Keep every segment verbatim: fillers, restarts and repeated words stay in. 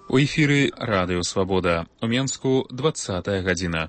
У эфіры Радыё Свабода. У Менску двадцатая гадзіна.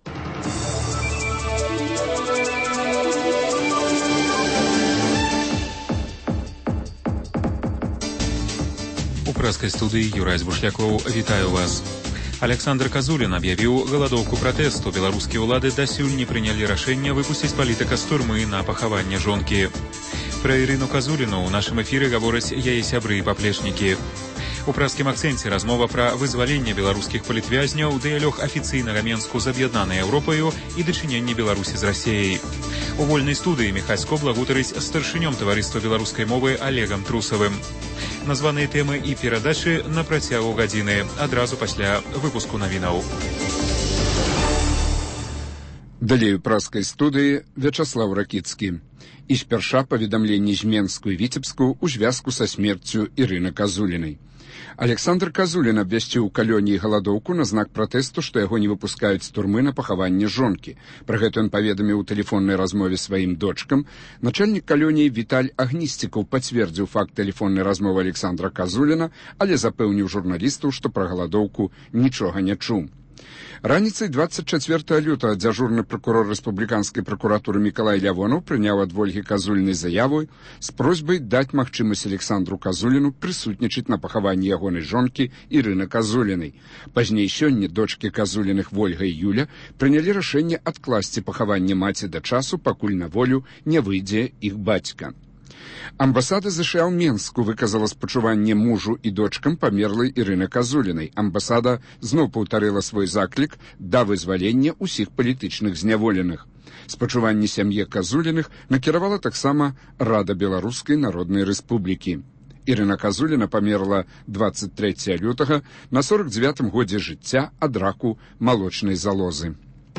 У прэскай студыі Юрай Збушлякоў. Вітаю вас. Александр Казулін аб'явіў галадоўку пратэсту. Беларускія ўлады дасюль не прынялі рашэння выпусціць палітыка з турмы на пахаванне жонкі. Пра Ірыну Казуліну ў нашым эфіры гавораць яе сябры і паплечнікі. У прэскім акцэнце размова пра вызваленне беларускіх палітвязняў, дыялог афіцыйнага Менску з аб'яднанай Еўропаю і дачыненне Беларусі з Расіяй. У вольнай студыі Міхась Кобла гутарыць з старшынём таварыства беларускай мовы Олегам Трусавым. Названыя тэмы і перадачы на працягу гадзіны, адразу пасля выпуску навінаў. Далей у прэскай студыі Вячаслаў Ракіцкі. І спярша паведамленні з Менску і Віцебску ў звязку са смерцю Ірыны Казулінай. Александр Казулін абвясціў у калоніі галадоўку на знак пратэсту, што яго не выпускаюць з турмы на пахаванне жонкі. Пра гэта ён паведаміў у тэлефоннай размове сваім дочкам. Начальнік калоніі Віталь Агнісцікаў пацвердзіў факт тэлефоннай размовы Александра Казуліна, але запэўніў журналістаў, што пра галадоўку нічога не чуў. Раніцай двадцать четвёртого лютага дзяжурны прокурор рэспубліканскай прокуратуры Мікалай Лявонаў прыняў ад Вольгі Казулінай заяву з просьбай даць магчымасць Александру Казуліну прысутнічаць на пахаванні ягонай жонкі Ірыны Казулінай. Пазней сёння дочкі Казуліных Вольга і Юля прынялі рашэнне адкласці пахаванне маці да часу, пакуль на волю не выйдзе іх бацька. Амбасада ЗША ў Менску выказала спачуванне мужу і дочкам памерлай Ірыны Казулінай. Амбасада зноў паўтарыла свой заклік да вызвалення ўсіх палітычных зняволеных. Спачуванне сям'е Казуліных накіравала таксама Рада Беларускай Народнай Рэспублікі. Ірына Казуліна памерла двадцать трэцяга лютага на сорок дзевятым годзе жыцця ад раку малочнай залозы.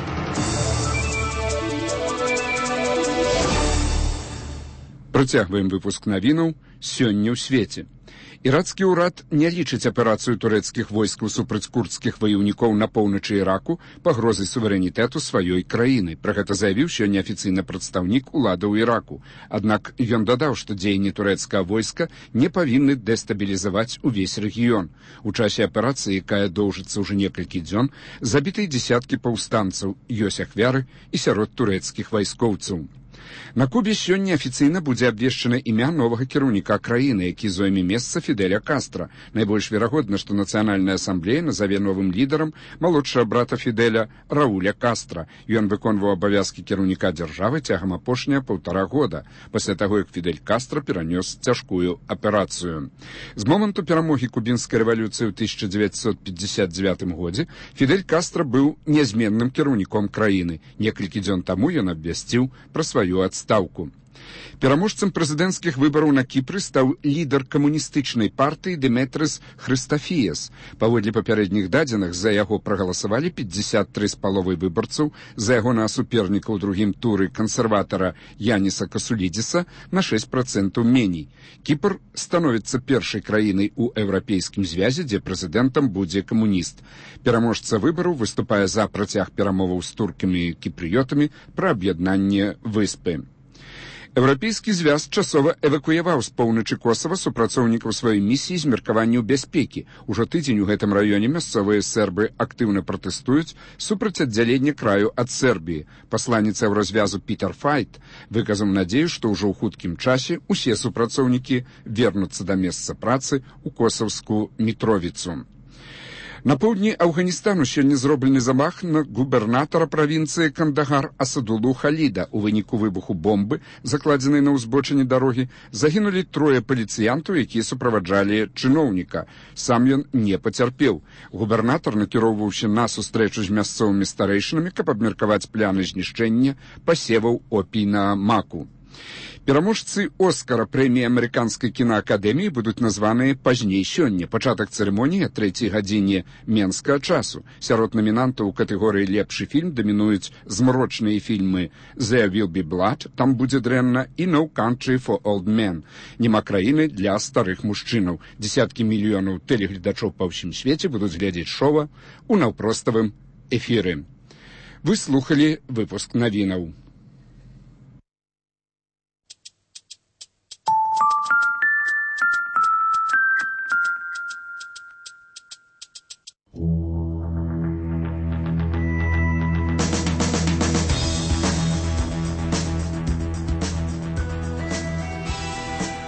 Працягваем выпуск навінаў сёння ў свеце. Ірацкі ўрад не лічыць аперацыю турэцкіх войскаў супраць курдскіх ваяўнікоў на поўначы Іраку пагрозай суверэнітэту сваёй краіны. Пра гэта заявіў сёння афіцыйны прадстаўнік уладаў Іраку. Аднак ён дадаў, што дзеянні турэцкага войска не павінны дэстабілізаваць увесь рэгіён. У часе аперацыі, якая доўжыцца ўжо некалькі дзён, забіты дзесяткі паўстанцаў, ёсць ахвяры і сярод турэцкіх вайскоўцаў. На Кубе сёння афіцыйна будзе абвешчана імя новага кіраўніка краіны, які зойме месца Фідэля Кастра. Найбольш верагодна, што Нацыянальная асамблея назаве новым лідарам малодшага брата Фідэля Рауля Кастра. Ён выконваў абавязкі кіраўніка дзяржавы цягам апошняга паўтара года, пасля таго, як Фідель Кастра перанёс цяжкую аперацыю. З моманту перамогі кубінскай рэвалюцыі ў тысяча дзевяцьсот пятьдесят девятым годзе Фідель Кастра быў нязменным кіраўніком краіны. Некалькі дзён таму ён абвясціў пра сваю адстаўку. Пераможцам прэзідэнцкіх выбараў на Кіпры стаў лідар камуністычнай партыі Деметрыс Хрыстафіяс. Паводле папярэдніх дадзеных за яго прагаласавалі пятьдесят три з паловай выбарцаў, за ягонага суперніка ў другім туры кансерватара Яніса Касулідзіса на шесть процентаў меней. Кіпр становіцца першай краінай у Еўрапейскім звязе, дзе прэзідэнтам будзе камуніст. Пераможца выбараў выступае за працяг перамоваў з туркамі і кіпрыётамі пра аб'яднанне выспы. Еўрапейскі звяз часова эвакуяваў з поўначы Косава супрацоўнікаў сваёй місіі з меркаванняў бяспекі. Ужо тыдзень у гэтым раёне мясцовыя сербы актыўна пратэстуюць супраць аддзялення краю ад Сербіі. Пасланец еўразвязу Пітер Файт выказаў надзею, што ўжо ў хуткім часе усе супрацоўнікі вернуцца да месца працы ў косаўскую Мітровіцу. На поўдні Афганістану сёння зроблены замах на губернатара правінцыі Кандагар Асадулу Халіда. У выніку выбуху бомбы, закладзенай на ўзбочыне дарогі, загінулі трое паліцыянтаў, якія суправаджалі чыноўніка. Сам ён не пацярпеў. Губернатар накіроўваўся на сустрэчу з мясцовымі старэйшынамі, каб абмеркаваць пляны знішчэння пасеваў опій на маку. Пераможцы Оскара прэміі амерыканскай кінаакадэміі будуць названыя пазней сёння. Пачатак цырымоніі о трэцяй гадзіне менскага часу. Сярод намінантаў у катэгорыі лепшы фільм дамінуюць змрочныя фільмы «There Will Be Blood», «Там будзе дрэнна» і «No Country for Old Men», «Нема краіны для старых мужчынаў». Десяткі мільёнаў тэлегледачоў па ўсім свеце будуць глядзець шоу у наўпроставым эфіры. Вы слухалі выпуск навінаў.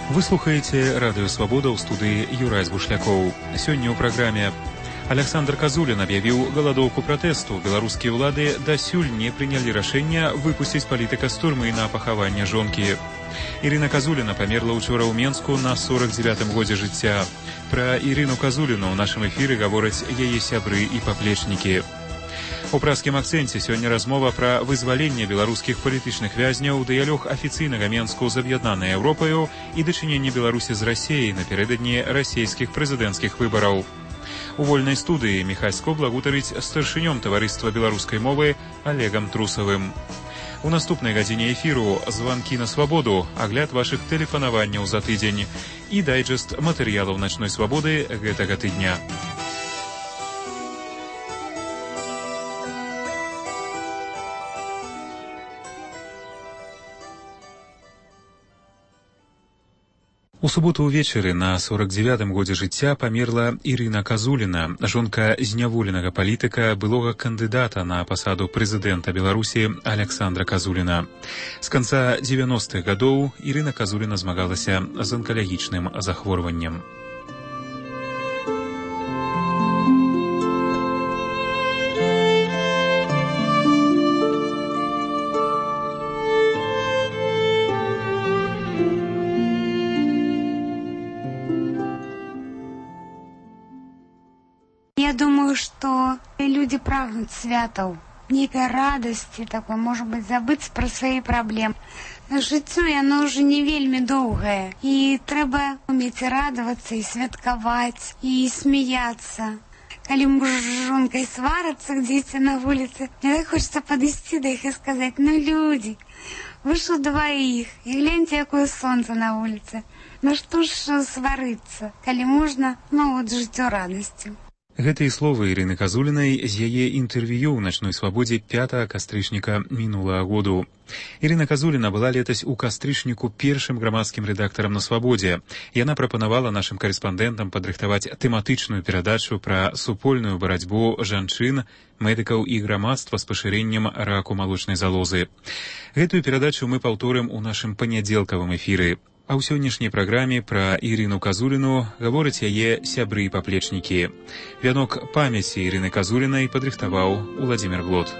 Вы слухаеце радыё Свабода ў студыі Юрай Бушлякоў. Сёння ў праграме Александр Казулін аб'явіў галадоўку пратэсту. Беларускія ўлады дасюль не прынялі рашэння выпусціць палітыка з турмы на пахаванне жонкі. Ірына Казуліна памерла ўчора ў Менску на сорок дзевятым годзе жыцця. Пра Ірыну Казуліну ў нашым эфіры гавораць яе сябры і паплечнікі. У празкім акцэнце сёння размова пра вызваленне беларускіх палітычных вязняў, дыялог афіцыйнага Менску з аб'яднанай Еўропаю і дачыненне Беларусі з Расіяй напярэдадні расійскіх прэзідэнцкіх выбараў. У вольнай студыі Міхась Скобла гутарыць з старшынём таварыства беларускай мовы Олегам Трусавым. У наступнай гадзіне эфіру званкі на свабоду, агляд вашых тэлефанаванняў за тыдзень і дайджэст матэрыялаў начной свабоды гэтага тыдня. У суботу ўвечары на сорок дзевятым годзе жыцця памерла Ірына Казуліна, жонка зняволенага палітыка, былога кандыдата на пасаду прэзідэнта Беларусі Александра Казуліна. З канца дзевяностых гадоў Ірына Казуліна змагалася з анкалагічным захворваннем. Я думаю, что люди прагнуць святаў, нейкай радасці такой, может быть, забыцца пра свае праблемы. Жыццё, яно ўжо не вельмі доўгае, і трэба умець радавацца і святкаваць, і смяяцца. Калі муж з жонкай сварацца дзеці на вуліцы, мне так хочется падысці да іх і сказаць: ну, людзі, вы ж удваіх, і гляньце, якое сонца на вуліцы. Ну што ж сварыцца, калі можна, ну, от жыццё радасці. Гэтыя словы Ірыны Казулінай з яе інтэрв'ю ў начной свабодзе пятага кастрычніка мінулага году. Ірына Казуліна была летась у кастрычніку першым грамадскім рэдактарам на свабодзе. Яна прапанавала нашым карэспандэнтам падрыхтаваць тэматычную перадачу пра супольную барацьбу жанчын, медыкаў і грамадства з пашырэннем раку малочнай залозы. Гэтую перадачу мы паўторым у нашым панядзелкавым эфіры. А ў сённяшняй праграме пра Ірыну Казуліну гавораць яе сябры і паплечнікі. Вянок памяці Ірыны Казулінай падрыхтаваў Уладзімір Глот.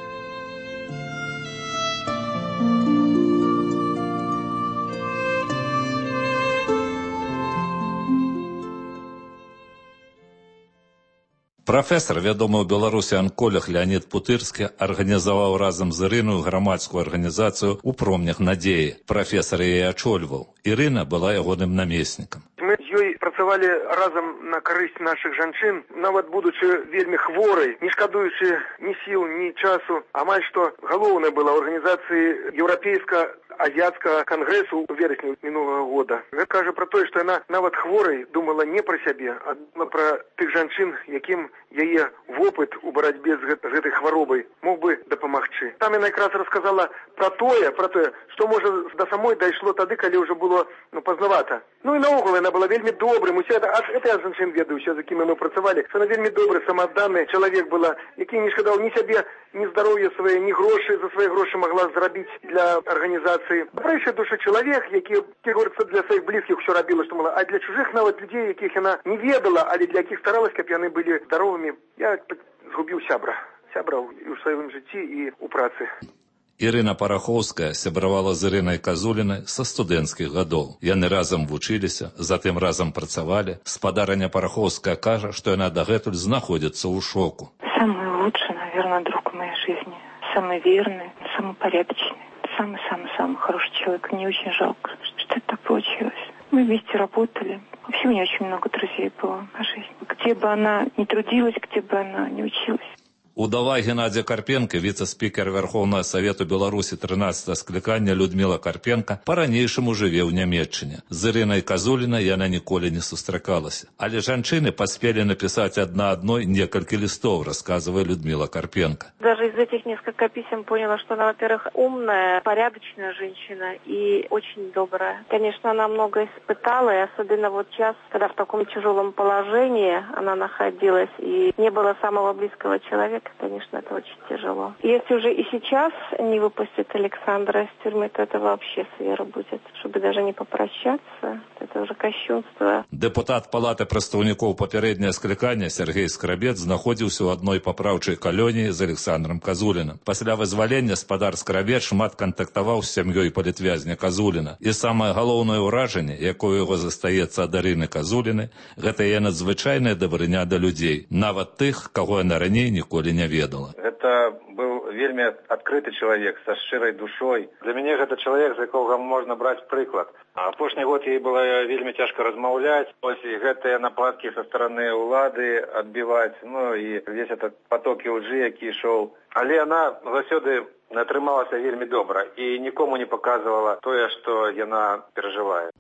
Прафесар, вядомы ў Беларусі анколог Леонід Путырскі, арганізаваў разам з Ірыною грамадскую арганізацыю «У промнях надзеі». Прафесар яе ачольваў. Ірына была ягоным намеснікам. Мы з ёй працавалі разам на карысць нашых жанчын, нават будучы вельмі хворай, не шкадуючы ні сіл, ні часу. Амаль што галоўнай была ў арганізацыі еўрапейска азіяцкага кангрэсу ў верасні мінулага года. Гэта кажа пра тое, што яна нават хворай думала не пра сябе, а думала пра тых жанчын, якім яе вопыт у барацьбе з гэтай хваробай мог бы дапамагчы. Там яна якраз расказала пра тое, пра тое, што можа да самой дайшло тады, калі ўжо было ну пазнавата. Ну і наогул яна была вельмі добрым. Усе это, аж это я жанчын ведаю, усе, з якімі мы працавалі. Яна вельмі добры, самаадданы чалавек была, які не шкадаў ні сябе, ні здароўя свае, ні грошы, за свае грошы магла зрабіць для арганізацыі. Добрейший душа чалавек, які, як говорится, для сваіх блізкіх усё рабіла, што мала, а для чужых нават людзей, якіх яна не ведала, але для якіх старалась, каб яны былі здаровымі. Я згубіў сябра. Сябра і ў сваім жыцці, і ў працы. Ірына Парахоўская сябравала з Ірынай Казулінай са студэнцкіх гадоў. Яны разам вучыліся, затым разам працавалі. Спадарыня Парахоўская кажа, што яна дагэтуль знаходзіцца ў шоку. Самый лучший, наверное, друг в моей жизни. Самый верный, самый порядочный. Самый-самый-самый хороший человек. Мне очень жалко, что это так получилось. Мы вместе работали. Вообще у меня очень много друзей было по жизни. Где бы она ни трудилась, где бы она ни училась. Удава Геннадзя Карпенка, віцэ-спікер Верховного Совету Беларусі трынаццатага склікання Людмила Карпенка, па-ранейшаму жыве ў Нямецчыне. З Ірынай Казулінай яна ніколі не сустракалася. Але жанчыны паспелі напісаць адна адной некалькі лістов, рассказывая Людмила Карпенка. Даже из этих нескольких писем поняла, что она, во-первых, умная, порядочная женщина и очень добрая. Конечно, она много испытала, и особенно вот сейчас, когда в таком тяжелом положении она находилась, и не было самого близкого человека, конечно, это очень тяжело. Если уже и сейчас не выпустят Александра из тюрьмы, то это вообще свера будет. Чтобы даже не попрощаться, это уже кощунство. Депутат Палаты прадстаўнікоў папярэдняе склікання Сергей Скрабец знаходзіўся ў адной папраўчай калоніі з Александром Казуліным. Пасля вызвалення спадар Скрабец шмат кантактаваў з сям'ёй палітвязня Казуліна. І самае галоўнае ўражанне, якое яго застаецца ад Арыны Казуліны, гэта яе надзвычайная дабрыня да людзей, нават тых, каго яна раней ніколі не ведала. Это быў вельмі адкрыты чалавек са шчырай душой. Для мяне гэта чалавек, з якога можна браць прыклад. Апошні год ей было вельмі цяжка размаўляць, ось і гэтыя нападкі са стараны ўлады адбіваць, ну і весь этот поток лжы, які ішоў. Але яна заўсёды атрымалася вельмі добра і нікому не паказвала тое, што яна перажывае.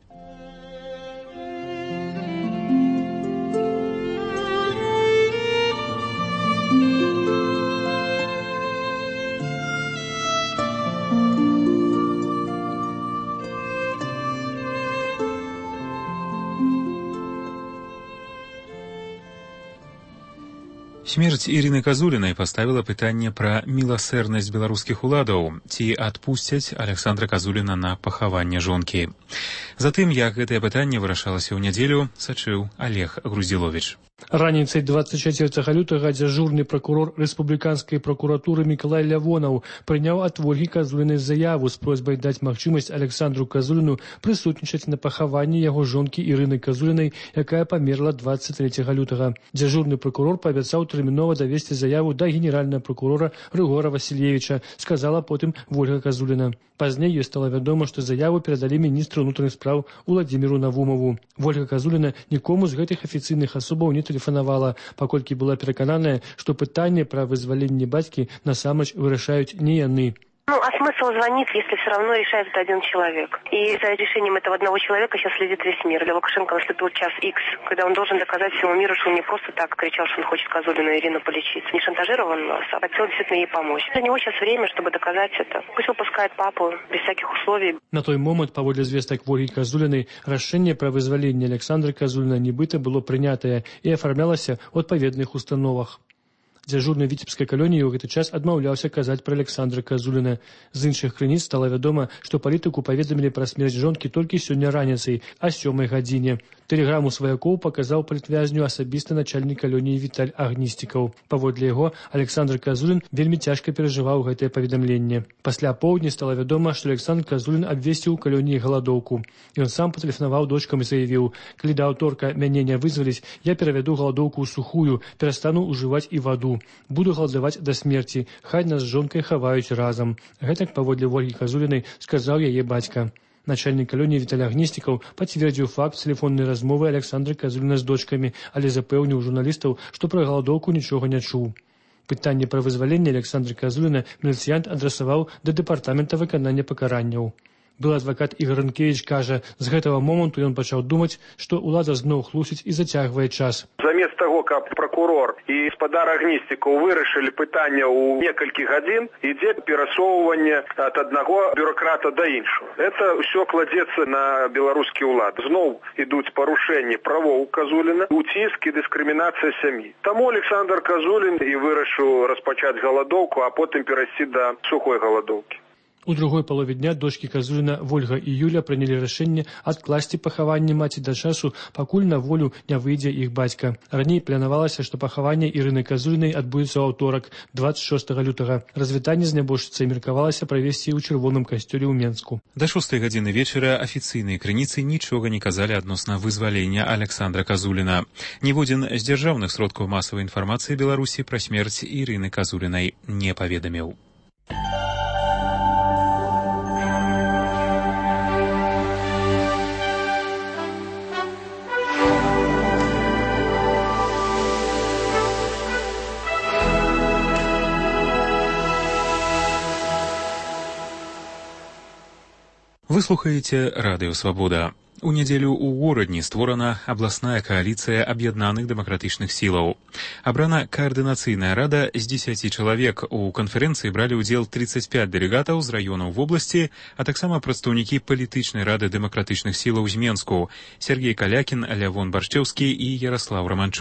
Смерць Ірыны Казулінай паставіла пытанне пра міласэрнасць беларускіх уладаў, ці адпусцяць Александра Казуліна на пахаванне жонкі. Затым, як гэтае пытанне вырашалася ў нядзелю, сачыў Олег Груздзіловіч. Раніцай двадцать четвертого лютага дзяжурны прокурор рэспубліканскай прокуратуры Мікалай Лявонаў прыняў ад Ольгі Казулінай заяву з просьбай даць магчымасць Александру Казуліну прысутнічаць на пахаванні яго жонкі Ірыны Казулінай, якая памерла двадцать третьего лютага. Дзяжурны прокурор паабяцаў тэрмінова давесці заяву да генеральнага прокурора Рыгора Васильевича, сказала потым Ольга Казуліна. Пазней ёй стала вядома, што заяву перадалі міністру ўнутраных спраў Уладзіміру Навумову. Ольга Казуліна нікому з гэтых афіцыйных асобаў не тэлефанавала, паколькі была перакананая, што пытанне пра вызваленне бацькі насамрэч вырашаюць не яны. Ну, а смысл звонить, если все равно решает это один человек? И за решением этого одного человека сейчас следит весь мир. Для Лукашенко наступил час икс, когда он должен доказать всему миру, что он не просто так кричал, что он хочет Казулину и Ирину полечить. Не шантажировал нас, а хотел действительно ей помочь. Для него сейчас время, чтобы доказать это. Пусть выпускает папу без всяких условий. На той момент, паводле звестак Ольгі Казулінай, рашэнне пра вызваленне Александра Казуліна нібыта было прынятае і афармлялася ў адпаведных установах. Дзяжурны віцебскай калоніі ў гэты час адмаўляўся казаць пра Александра Казуліна. З іншых крыніц стала вядома, што палітыку паведамілі пра смерць жонкі толькі сёння раніцай, а сёмай гадзіне. Тэлеграму сваякоў паказаў палітвязню асабіста начальнік калоніі Віталь Агністікаў. Паводле яго, Александр Казулін вельмі цяжка перажываў гэтае паведамленне. Пасля поўдні стала вядома, што Александр Казулін абвесціў у калоніі галадоўку. Ён сам патэлефанаваў дочкам і заявіў: «Калі да аўторка мяне не вызваліць, я перавяду галадоўку ў сухую, перастану ўжываць і ваду. Буду галадаваць да смерці, хай нас з жонкай хаваюць разам». Гэтак паводле Ольгі Казулінай сказаў яе бацька. Начальник калоніі Віталь Агністікаў пацвердзіў факт тэлефоннай размовы Александра Казуліна з дочкамі, але запэўніў журналістаў, што пра галадоўку нічога не чуў. Пытанне пра вызваленне Александра Казуліна міліцыянт адрасаваў да дэпартамента выканання пакаранняў. Былы адвакат Ігор Рынкевіч кажа, з гэтага моманту ён пачаў думаць, што ўлада зноў хлусіць і зацягвае час. Замест таго, каб прокурор і спадар Агністікаў вырашылі пытанне ў некалькі гадзін, ідзе перасоўванне ад аднаго бюрократа да іншого. Это ўсё кладзецца на беларускі ўлад. Зноў ідуць парушэнні правоў Казуліна, уціск і дыскрымінацыя сям'і. Таму Александр Казулін і вырашыў распачаць галадоўку, а потым перайсці да сухой галадоўкі. У другой палове дня дочкі Казуліна Вольга і Юля прынялі рашэнне адкласці пахаванне маці да часу, пакуль на волю не выйдзе іх бацька. Раней планавалася, што пахаванне Ірыны Казулінай адбудзецца ў аўторак, двадцать шостого лютага. Развітанне з нябожчыцай меркавалася правесці ў чырвоным касцёле ў Менску. Да шостай гадзіны вечара афіцыйныя крыніцы нічога не казалі адносна вызвалення Александра Казуліна. Ніводзін з дзяржаўных сродкаў масавай інфармацыі Беларусі пра смерць Ірыны Казулінай не паведаміў. Вы слухаеце Радыё Свабода. У нядзелю ў горадні створана абласная кааліцыя аб'яднаных дэмакратычных сілаў. Абрана каардынацыйная рада з дзесяці чалавек. У канферэнцыі бралі ўдзел тридцать пять дэлегатаў з раёнаў вобласці, а таксама прадстаўнікі палітычнай рады дэмакратычных сілаў з Менску: Сергей Калякін, Лявон Баршчэўскі і Яраслаў Раманчук.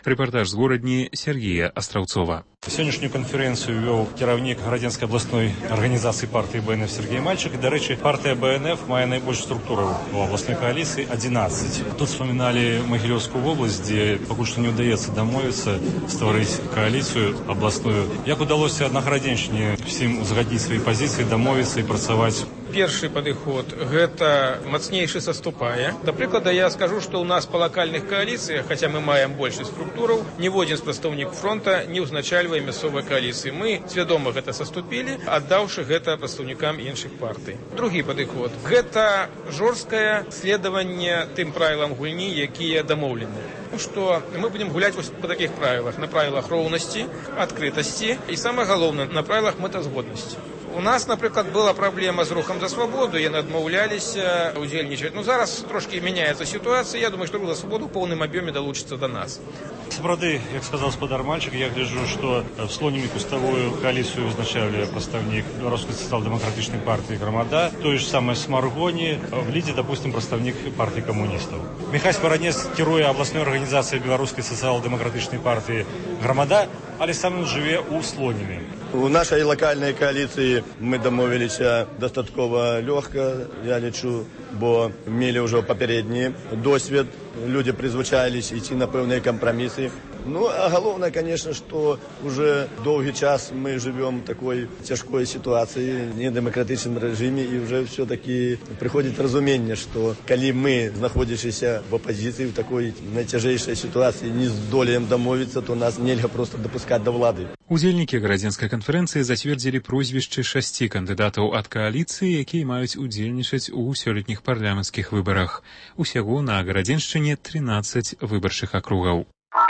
Рэпартаж з горадні Сергея Астраўцова. Сённяшнюю канферэнцыю вёў кіраўнік Градзенскай абласной арганізацыі партыі БНФ Сергей Мальчик. І, дарэчы, партыя БНФ мае найбольш структураў у абласной кааліцыі адзінаццаць. Тут вспаміналі Магілёўскую вобласць, дзе пакуль што не ўдаецца дамовіцца стварыць кааліцыю абласную. Як удалося на Градзеншчыне всім узгадніць свае пазіцыі, дамовіцца і працаваць? Першы падыход – гэта мацнейшы саступае. Да прыклада, я скажу, што ў нас па лакальных кааліцыях, хаця мы маем большасць структураў, ніводзін з прадстаўнікаў фронта не ўзначальвае мясцовай кааліцыі. Мы свядома гэта саступілі, аддаўшы гэта прадстаўнікам іншых партый. Другі падыход – гэта жорсткае следаванне тым правілам гульні, якія дамоўлены. Што мы будзем гуляць вось па такіх правілах, на правілах роўнасці, адкрытасці і, самае галоўнае, на правілах мэтазгоднасці. У нас, напрыклад, была праблема з рухам за свабоду, яны адмаўляліся удзельнічаць. Ну, зараз трошкі мяняецца сітуацыя, я думаю, што рух за свабоду ў поўным аб'ёме далучыцца да нас. Сапраўды, як сказаў гаспадар Мальчик, я гляджу, што в Слоніме куставую коаліцыю вызначалі прадстаўнік Беларускай сацыял-дэмакратычнай партыі «Грамада», тое ж самае Смаргоні, в лідзе, допустим, прадстаўнік партыі камуністаў. Міхась Баранец кіруе абласной арганізацыяй Беларускай сацыял-дэмакратычнай партыі «Грамада», але сам ён жыве ў Слоніме. У нашай лакальнай коаліцыі мы дамовіліся дастаткова лёгка, я лічу, бо мелі ўжо папярэдні досвед, людзі прызвычаіліся ісці на пэўныя кампрамісы. Ну, а галоўнае, конечно, што уже доўгі час мы жывём такой цяжкой сітуацыі, недэмакратычным рэжыме, і ўжо все-таки прыходзіць разуменне, што калі мы, знаходзячыся в апазіцыі, в такой найцяжэйшай сітуацыі, не здолеем дамовіцца, то нас нельга проста дапускаць да ўлады. Удзельнікі Градзенскай канферэнцыі зацвердзілі прозвішчы шасці кандыдатаў ад кааліцыі, якія маюць удзельнічаць у сёлетніх парламенцкіх выбарах. Усяго на Градзеншчыне тринадцать выбарчых акругаў.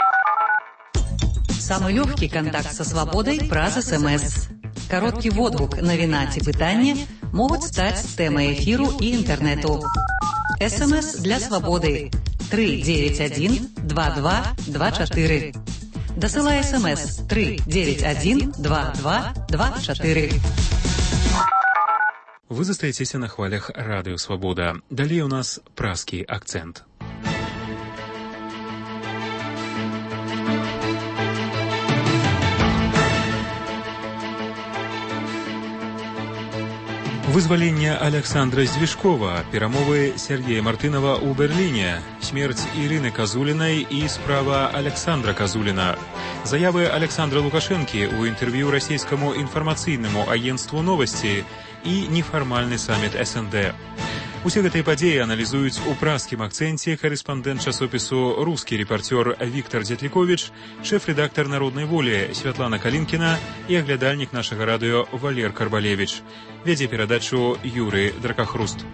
Самый легкий контакт со свободой праз СМС. Короткий водгук, навіна ці пытанне могуць стаць тэмай эфіру і інтэрнэту. СМС для свободы три девять один два два два четыре. Дасылай СМС три девять один два два два четыре. Вы застаецеся на хвалях радыё Свабода. Далей у нас празкі акцэнт. Вызвалення Александра Здвижкова, перамовы Сергея Мартынова ў Берліне, смерць Ірыны Казулінай і справа Александра Казуліна, заявы Александра Лукашэнкі ў інтэрв'ю расійскаму інфармацыйнаму агенцтву «Новасці» і нефармальны саміт эс эн дэ. Усе гэтыя падзеі аналізуюць у празкім акцэнце карэспандэнт часопісу «Рускі рэпарцёр» Віктор Дзятліковіч, шэф-рэдактар «Народнай волі» Святлана Калінкіна і аглядальнік нашага радыё Валер Карбалевіч. Вядзе перадачу Юрый Дракахруст.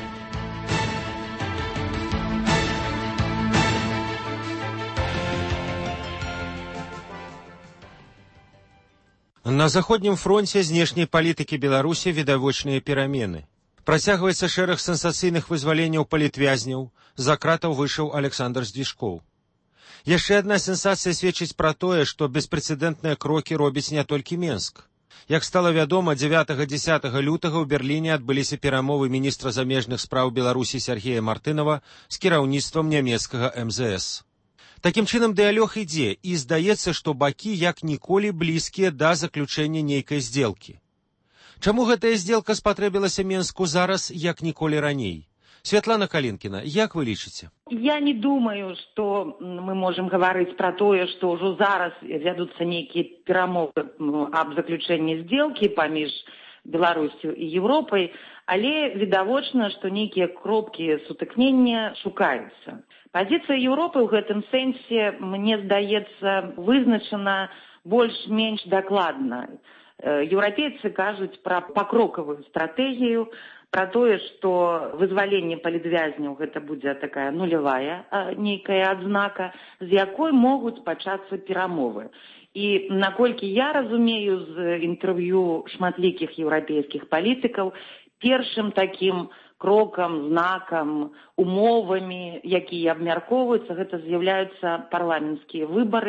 На заходнім фронце знешняй палітыкі Беларусі відавочныя перамены. Працягваецца шэраг сенсацыйных вызваленняў палітвязняў, за кратаў выйшаў Александр Здвижкоў. Яшчэ адна сенсацыя сведчыць пра тое, што беспрэцэдэнтныя крокі робіць не толькі Менск. Як стала вядома, дзевятага-дзесятага лютага ў Берліне адбыліся перамовы міністра замежных спраў Беларусі Сергея Мартынова з кіраўніцтвам нямецкага эм зэ эс. Такім чынам, дыялог ідзе, і здаецца, што бакі як ніколі блізкія да заключэння нейкай здзелкі. Чаму гэтая здзелка спатрэбілася Менску зараз, як ніколі раней? Святлана Калінкіна, як вы лічыце? Я не думаю, што мы можам гаварыць пра тое, што ўжо зараз вядуцца нейкія перамовы аб заключэнні здзелкі паміж Беларусю і Европай, але відавочна, што нейкія кропкі сутыкнення шукаюцца. Пазіцыя Еўропы ў гэтым сэнсе, мне здаецца, вызначана больш-менш дакладна. Еўрапейцы кажуць пра пакрокавую стратэгію, пра тое, што вызваленне палітвязняў гэта будзе такая нулявая нейкая адзнака, з якой могуць пачацца перамовы. І наколькі я разумею з інтэрв'ю шматлікіх еўрапейскіх палітыкаў, першым такім крокам, знакам, умовамі, якія абмяркоўваюцца, гэта з'яўляюцца парламенцкія выбары,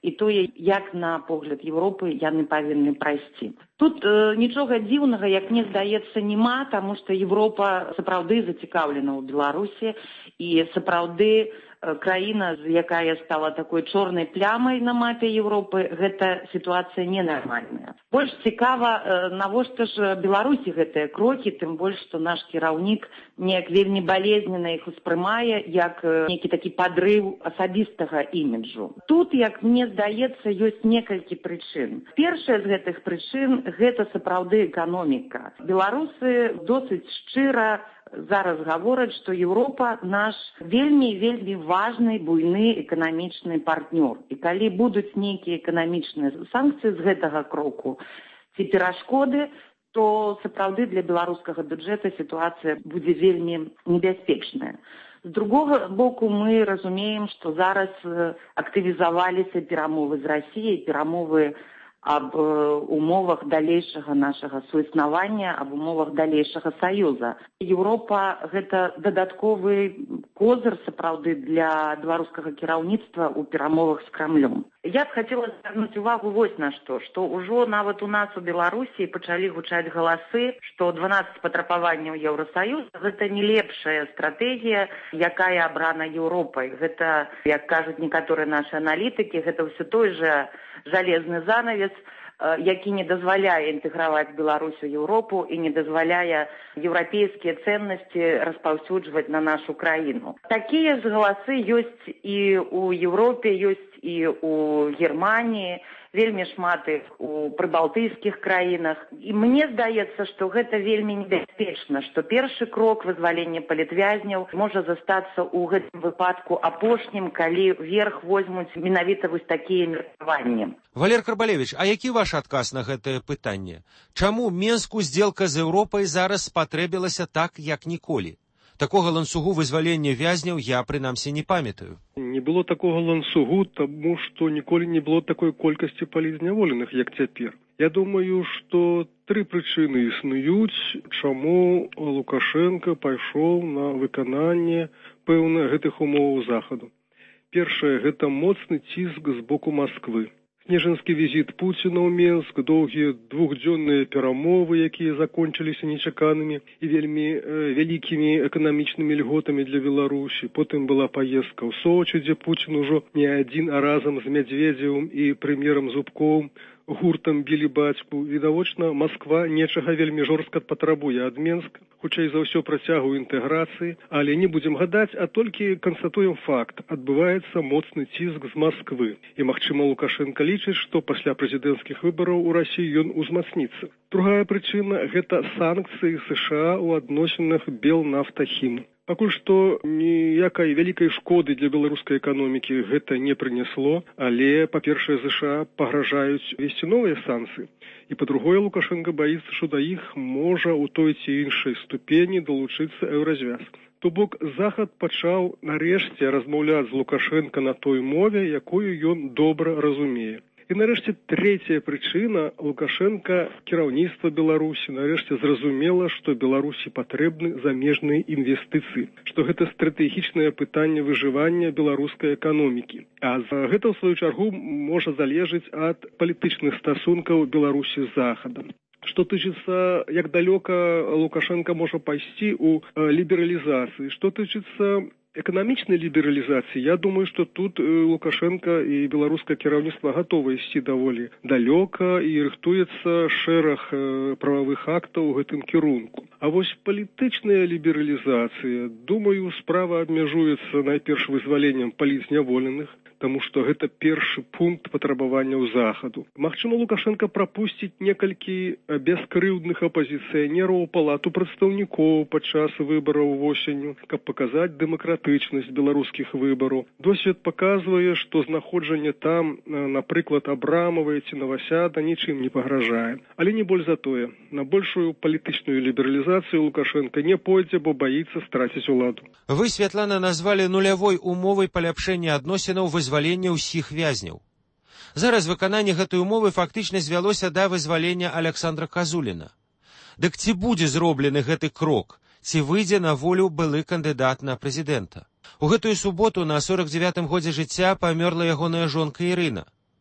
і тое, як на погляд Еўропы яны павінны прайсці. Тут э, нічога дзіўнага, як мне здаецца, няма, таму што Еўропа сапраўды зацікаўлена ў Беларусі і сапраўды краіна, якая стала такой чорнай плямай на мапе Еўропы, гэта сітуацыя ненармальная. Больш цікава, навошта ж Беларусі гэтыя крокі, тым больш, што наш кіраўнік неяк вельмі балезнена іх успрымае, як нейкі такі падрыў асабістага іміджу. Тут, як мне здаецца, ёсць некалькі прычын. Першая з гэтых прычын – гэта сапраўды эканоміка. Беларусы досыць шчыра зараз гавораць, што Еўропа наш вельмі-вельмі важны, буйны эканамічны партнёр. І калі будуць нейкія эканамічныя санкцыі з гэтага кроку ці перашкоды, то сапраўды для беларускага бюджэта сітуацыя будзе вельмі небяспечная. З другога боку, мы разумеем, што зараз актывізаваліся перамовы з Расіяй, перамовы аб умовах далейшага нашага суіснавання, аб умовах далейшага саюза. Еўропа – гэта дадатковы козыр, сапраўды, для беларускага кіраўніцтва ў перамовах з Крамлём. Я б хацела звярнуць увагу вось на што, што ўжо нават у нас у Беларусі пачалі гучаць галасы, што дванаццаць патрабаванняў Еўрасаюза – гэта не лепшая стратэгія, якая абрана Еўропай. Гэта, як кажуць некаторыя нашы аналітыкі, гэта ўсё той жа жалезны занавес, які не дазваляе інтэграваць Беларусь у Еўропу і не дазваляе еўрапейскія ценнасці распаўсюджваць на нашу краіну. Такія ж галасы ёсць і ў Еўропе, ёсць і ў Германіі, вельмі шмат іх у прыбалтыйскіх краінах. І мне здаецца, што гэта вельмі небяспечна, што першы крок вызвалення палітвязняў можа застацца ў гэтым выпадку апошнім, калі верх возьмуць менавіта вось такія меркаванні. Валер Карбалевіч, а які ваш адказ на гэтае пытанне? Чаму Менску здзелка з Еўропай зараз спатрэбілася так, як ніколі? Такога ланцугу вызвалення вязняў я, прынамсі, не памятаю. Не было такога ланцугу, таму што ніколі не было такой колькасці палізняволеных, як цяпер. Я думаю, што тры прычыны існуюць, чаму Лукашенко пайшоў на выкананне пэўна гэтых умоваў захаду. Першае, гэта моцны ціск з боку Масквы. Снежанскі візіт Пуціна ў Менск, доўгія двухдзённыя перамовы, якія закончыліся нечаканымі і вельмі э, вялікімі эканамічнымі льготамі для Беларусі. Потым была паездка ў Сочы, дзе Пуцін ужо не адзін, а разам з Мядзведзевым і прэм'ерам Зубковым гуртам білі бацьку. Відавочна, Масква нечага вельмі жорстка патрабуе ад Менска, хутчэй за ўсё працягу інтэграцыі, але не будзем гадаць, а толькі канстатуем факт. Адбываецца моцны ціск з Масквы. І, магчыма, Лукашенко лічыць, што пасля прэзідэнцкіх выбараў у Расіі ён узмацніцца. Другая прычына – гэта санкцыі США ў адносінах Белнафтахім. Пакуль што ніякай вялікай шкоды для беларускай эканомікі гэта не прынесло, але, па-першае, ЗША пагражаюць весці новыя санкцыі. І, па-другое, Лукашенко баіцца, што да іх можа ў той ці іншай ступені далучыцца еўразвяз. То бок, Захад пачаў нарэшце размаўляць з Лукашенко на той мове, якую ён добра разумее. І нарэшце трэцяя прычына – Лукашенко, кіраўніцтва Беларусі, нарэшце зразумела, што Беларусі патрэбны замежныя інвестыцыі, што гэта стратэгічнае пытанне выжывання беларускай эканомікі. А гэта, ў сваю чаргу, можа залежыць ад палітычных стасункаў Беларусі з Захадам. Што тычыцца, як далёка Лукашенко можа пайсці ў лібералізацыі, што тычыцца эканамічнай лібералізацыі, я думаю, што тут Лукашенко і беларускае кіраўніцтва гатовы ісці даволі далёка і рыхтуецца шэраг прававых актаў у гэтым кірунку. А вось палітычная лібералізацыя, думаю, справа абмяжуецца найперш вызваленнем палітзняволеных, таму што гэта першы пункт патрабаванняў Захаду. Магчыма, Лукашенко прапусціць некалькі бескрыўдных апазіцыянераў у палату прадстаўнікоў падчас выбараў восенню, каб паказаць дэмакратычнасць беларускіх выбараў. Досвед паказвае, што знаходжанне там, напрыклад, Абрамавай ці Новасяда нічым не пагражае. Але не больш за тое. На большую палітычную лібералізацыю Лукашенко не пойдзе, бо баіцца страціць уладу. Вы, Святлана, назвалі нулявой умовай паляпшэння адносінаў вызвалення ўсіх вязняў. Зараз выкананне гэтай умовы фактычна звялося да вызвалення Александра Казуліна. Дык ці будзе зроблены гэты крок, ці выйдзе на волю былы кандыдат на прэзідэнта? У гэтую суботу на сорок дзевятым годзе жыцця памёрла ягоная жонка Ірына.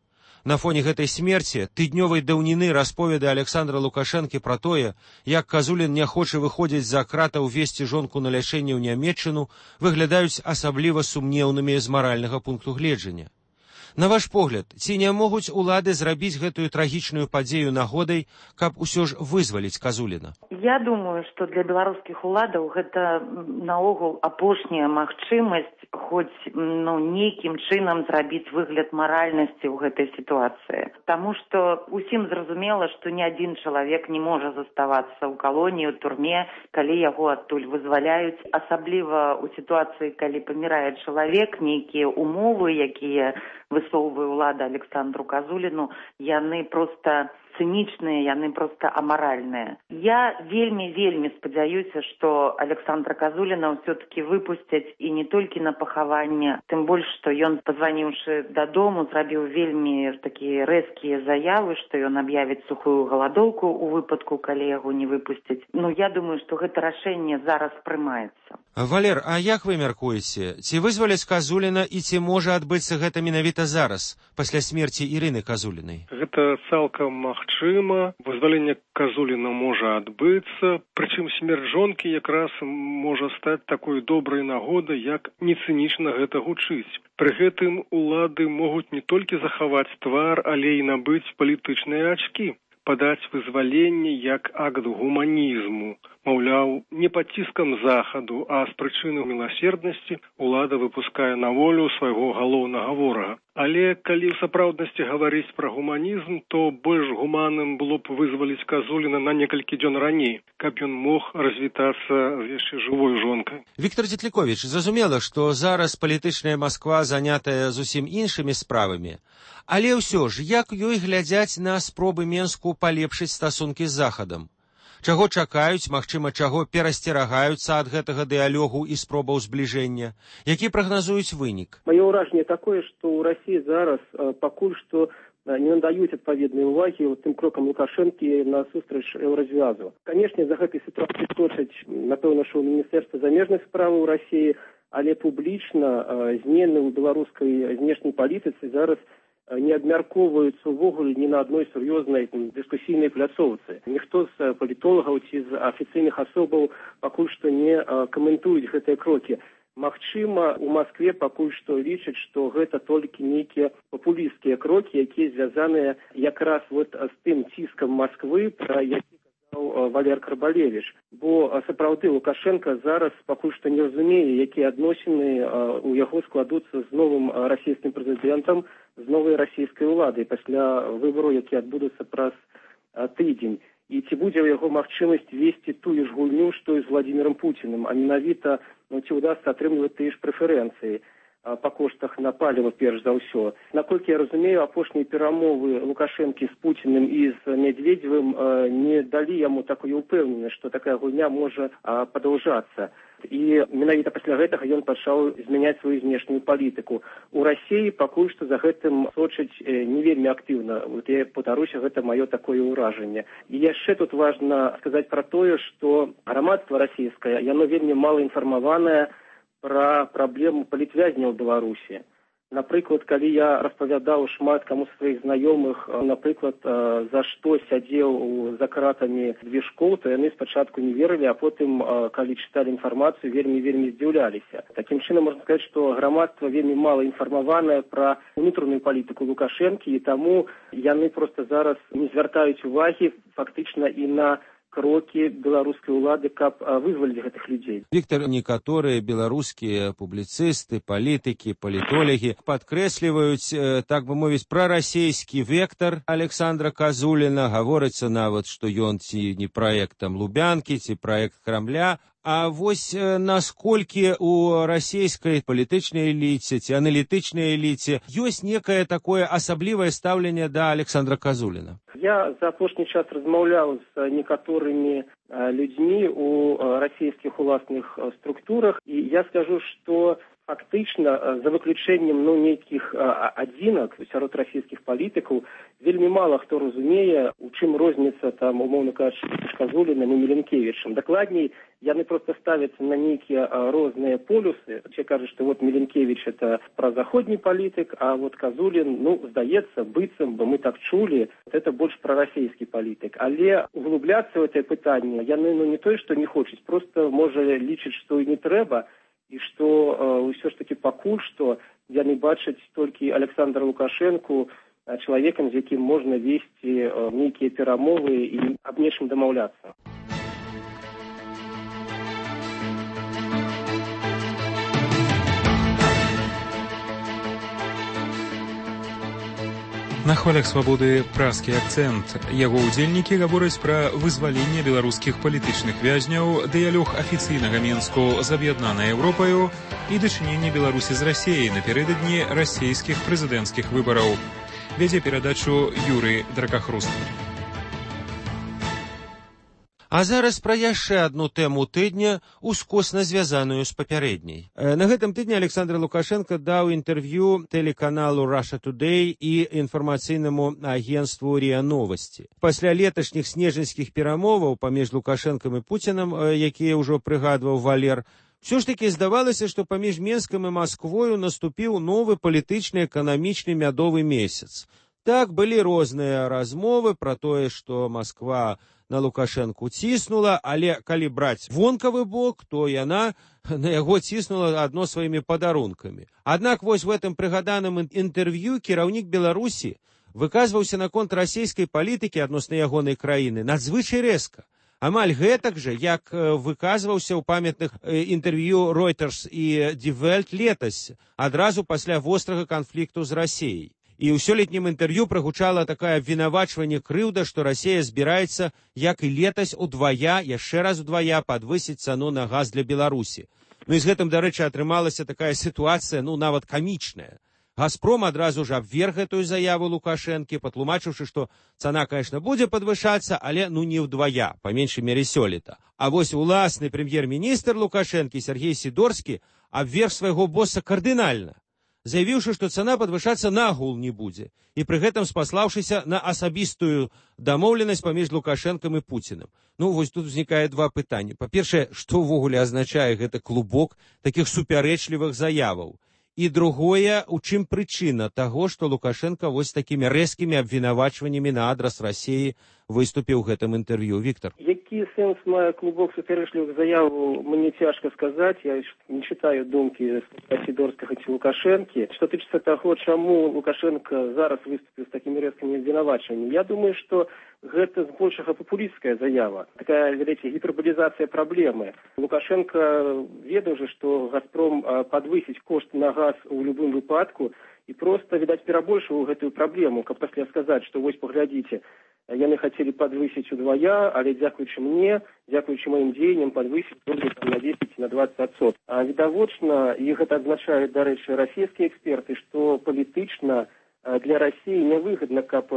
На фоне гэтай смерці тыднёвай даўніны расповеды Александра Лукашэнкі пра тое, як Казулін не хоча выходзіць за кратаў весці жонку на лячэнне ў Нямецчыну, выглядаюць асабліва сумнеўнымі з маральнага пункту гледжання. На ваш погляд, ці не могуць улады зрабіць гэтую трагічную падзею нагодай, каб усё ж вызваліць Казуліна? Я думаю, што для беларускіх уладаў гэта наогул апошняя магчымасць хоць ну, нейкім чынам зрабіць выгляд маральнасці ў гэтай сітуацыі. Таму што усім зразумела, што ні адзін чалавек не можа заставацца ў калоніі, ў турме, калі яго адтуль вызваляюць. Асабліва ў сітуацыі, калі памірае чалавек, нейкія умовы, якія высоўвае ўлада Александру Казуліну, яны проста цынічныя, яны проста амаральныя. Я вельмі-вельмі спадзяюся, што Александра Казуліна ўсё-такі выпусцяць і не толькі на пахаванне, тым больш, што ён, пазваніўшы дадому, зрабіў вельмі такія рэзкія заявы, што ён аб'явіць сухую галадоўку ў выпадку, калі яго не выпусцяць. Ну, я думаю, што гэта рашэнне зараз прымаецца. Валер, а як вы мяркуеце, ці вызваляць Казуліна і ці можа адбыцца гэта менавіта зараз, пасля смерці Ірыны Казулінай? Гэта цалкам магчыма. Вызваленне Казуліна можа адбыцца, прычым смерць жонкі якраз можа стаць такой добрай нагодай, як не цынічна гэта гучыць. Пры гэтым улады могуць не толькі захаваць твар, але і набыць палітычныя ачкі, падаць вызваленне як акт гуманізму. Маўляў, не пад ціскам захаду, а з прычыны міласерднасці улада выпускае на волю свайго галоўнага ворага. Але калі ў сапраўднасці гаварыць пра гуманізм, то больш гуманным было б вызваліць Казуліна на некалькі дзён раней, каб ён мог развітацца з яшчэ жывой жонкай. Віктор Дзетліковіч, зразумела, што зараз палітычная Масква занятая зусім іншымі справамі, але ўсё ж, як ёй глядзяць на спробы Менску палепшыць стасункі з Захадам? Чаго чакаюць, магчыма, чаго перасцерагаюцца ад гэтага дыялогу і спробаў збліжэння? Які прагназуюць вынік? Маё ўражанне такое, што ў Расіі зараз пакуль што не надаюць адпаведнай увагі тым крокам Лукашэнкі насустрач еўразвязу. Канешне, за гэтай сітуацыяй точаць, напэўна, што ў Міністэрства замежных спраў у Расіі, але публічна змены ў беларускай знешняй палітыцы зараз не абмяркоўваюцца ўвогуле ні на адной сур'ёзнай дыскусійнай пляцоўцы. Ніхто з палітолагаў ці з афіцыйных асобаў пакуль што не каментуюць гэтыя крокі. Магчыма, у Маскве пакуль што лічаць, што гэта толькі нейкія папулісцкія крокі, якія звязаныя якраз вот з тым ціскам Масквы, пра які казаў Валер Карбалевіч. Бо сапраўды Лукашенко зараз пакуль што не разумее, якія адносіны у яго складуцца з новым расійскім прэзідэнтам, з новай расійскай уладай пасля выбару, які адбудуцца праз тыдзень. І ці будзе ў яго магчымасць весці тую ж гульню, што і з Владзімірам Пуцінам, а менавіта ну, ці ўдасца атрымліваць тыя ж прэферэнцыі па коштах на паліва перш за ўсё. Наколькі я разумею, апошнія перамовы Лукашэнкі з Пуціным і з Медведзевым не далі яму такую ўпэўненасць, што такая гульня можа падаўжацца. І менавіта пасля гэтага ён пачаў змяняць сваю знешнюю палітыку. У Расіі пакуль што за гэтым сочыць не вельмі актыўна. Вот я паўтаруся, гэта маё такое ўражанне. І яшчэ тут важна сказаць пра тое, што грамадства расійскае, яно вельмі мала інфармаванае пра праблему палітвязняў у Беларусі. Напрыклад, калі я распавядаў шмат каму з сваіх знаёмых, напрыклад, за што сядзеў за кратамі Движкоў, то яны спачатку не верылі, а потым, калі чыталі інфармацыю, вельмі-вельмі здзіўляліся. Такім чынам, можна сказаць, што грамадства вельмі мала інфармаванае пра унутраную палітыку Лукашэнкі, і таму яны проста зараз не звяртаюць увагі фактычна і на крокі беларускай улады, каб вызваліць гэтых людзей. Віктор, некаторыя беларускія публіцысты, палітыкі, палітолагі падкрэсліваюць, так бы мовіць, прарасійскі вектар Александра Казуліна. Гаворыцца нават, што ён ці не праектам Лубянкі, ці праект Крамля. А вось насколькі у расійскай палітычнай эліце ці аналітычнай эліце ёсць некае такое асаблівае стаўленне да Александра Казуліна? Я за апошні час размаўляў з некаторымі людьми у российских уласных структурах. И я скажу, что фактычна, за выключэннем ну, нейкіх адзінак сярод расійскіх палітыкаў, вельмі мала хто разумее, у чым розніца, там, умоўна кажучы, між Казуліним і Міленкевічем. Дакладней, яны просто ставяцца на нейкія розныя полюсы. Все кажуць, што вот Міленкевіч это празаходні палітык, а вот Казулін, ну, здаецца, быццам бы мы так чулі, это больш прарасійскі палітык. Але углубляцца ў гэтае пытанне яны ну, не той, што не хочуць, просто можа лічыць, што і не трэба, і што ўсё ж такі пакуль што яны бачаць толькі Александра Лукашэнку чалавекам, з якім можна весці нейкія перамовы і аб нечым дамаўляцца. На хвалях свабоды празкі акцэнт. Яго ўдзельнікі гавораць пра вызваленне беларускіх палітычных вязняў, дыялог афіцыйнага Менску з аб'яднанай Еўропаю і дачыненне Беларусі з Расіяй напярэдадні расійскіх прэзідэнцкіх выбараў. Вядзе перадачу Юрый Дракахруст. А зараз пра яшчэ адну тэму тыдня, ускосна звязаную з папярэдняй. На гэтым тыдні Александр Лукашенко даў інтэрв'ю тэлеканалу Russia Today і інфармацыйнаму агенству РИА Новости. Пасля леташніх снежаньскіх перамоваў паміж Лукашэнкам і Пуцінам, якія ўжо прыгадваў Валер, все ж таки здавалася, што паміж Менскам і Масквою наступіў новы палітычны эканамічны мядовы месяц. Так, былі розныя размовы пра тое, што Масква на Лукашэнку ціснула, але калі браць вонкавы бок, то яна на яго ціснула адно сваімі падарункамі. Аднак вось в гэтым прыгаданым інтэрв'ю кіраўнік Беларусі выказваўся наконт расійскай палітыкі адносна ягонай краіны надзвычай рэзка. Амаль гэтак жа, як выказваўся ў памятных інтэрв'ю Reuters і Die Welt летась, адразу пасля вострага канфлікту з Расіяй. І ў сёлетнім інтэрв'ю прагучала такая абвінавачванне крыўда, што Расія збіраецца, як і летась, удвая, яшчэ раз удвая падвысіць цану на газ для Беларусі. Ну і з гэтым, дарэчы, атрымалася такая сітуацыя, ну, нават камічная. Газпром адразу ж абверг гэтую заяву Лукашэнкі, патлумачыўшы, што цана, конечно, будзе падвышацца, але ну не ўдвая, па меншай мере сёлета. А вось уласны прэм'ер-міністр Лукашэнкі Сергей Сідорскі абверг свайго боса кардынальна, заявіўшы, што цана падвышацца нагул не будзе, і пры гэтым спаслаўшыся на асабістую дамоўленасць паміж Лукашэнкам і Пуцінам. Ну, вось тут узнікае два пытанні. Па-першае, што ўвогуле азначае гэты клубок такіх супярэчлівых заяваў? І другое, у чым прычына таго, што Лукашенко вось такімі рэзкімі абвінавачваннямі на адрас Расіі выступіў у гэтым інтэрв'ю. Віктор? Які сэнс мае клубок супярэчлівых заяваў, мне цяжка сказаць. Я не чытаю думкі Сідорскага ці Лукашэнкі. Што тычыцца таго, чаму Лукашенко зараз выступіў з такімі рэзкімі абвінавачваннямі, я думаю, што гэта збольшага папулістская заява. Такая, ведаеце, гіперболізацыя праблемы. Лукашенко ведаў же, што Газпром падвысіць кошт на газ у любым выпадку і проста, відаць, перабольшываў гэтую праблему, каб пасля сказаць, што вось паглядзіце, яны хацелі падвысіць удвая, але дзякуючы мне, дзякуючы маім дзеянням падвысіць на дзесяць на дваццаць адсоткаў. А відавочна, і гэта адзначаюць, дарэчы, расійскія эксперты, што палітычна для Расіі нявыгадна, каб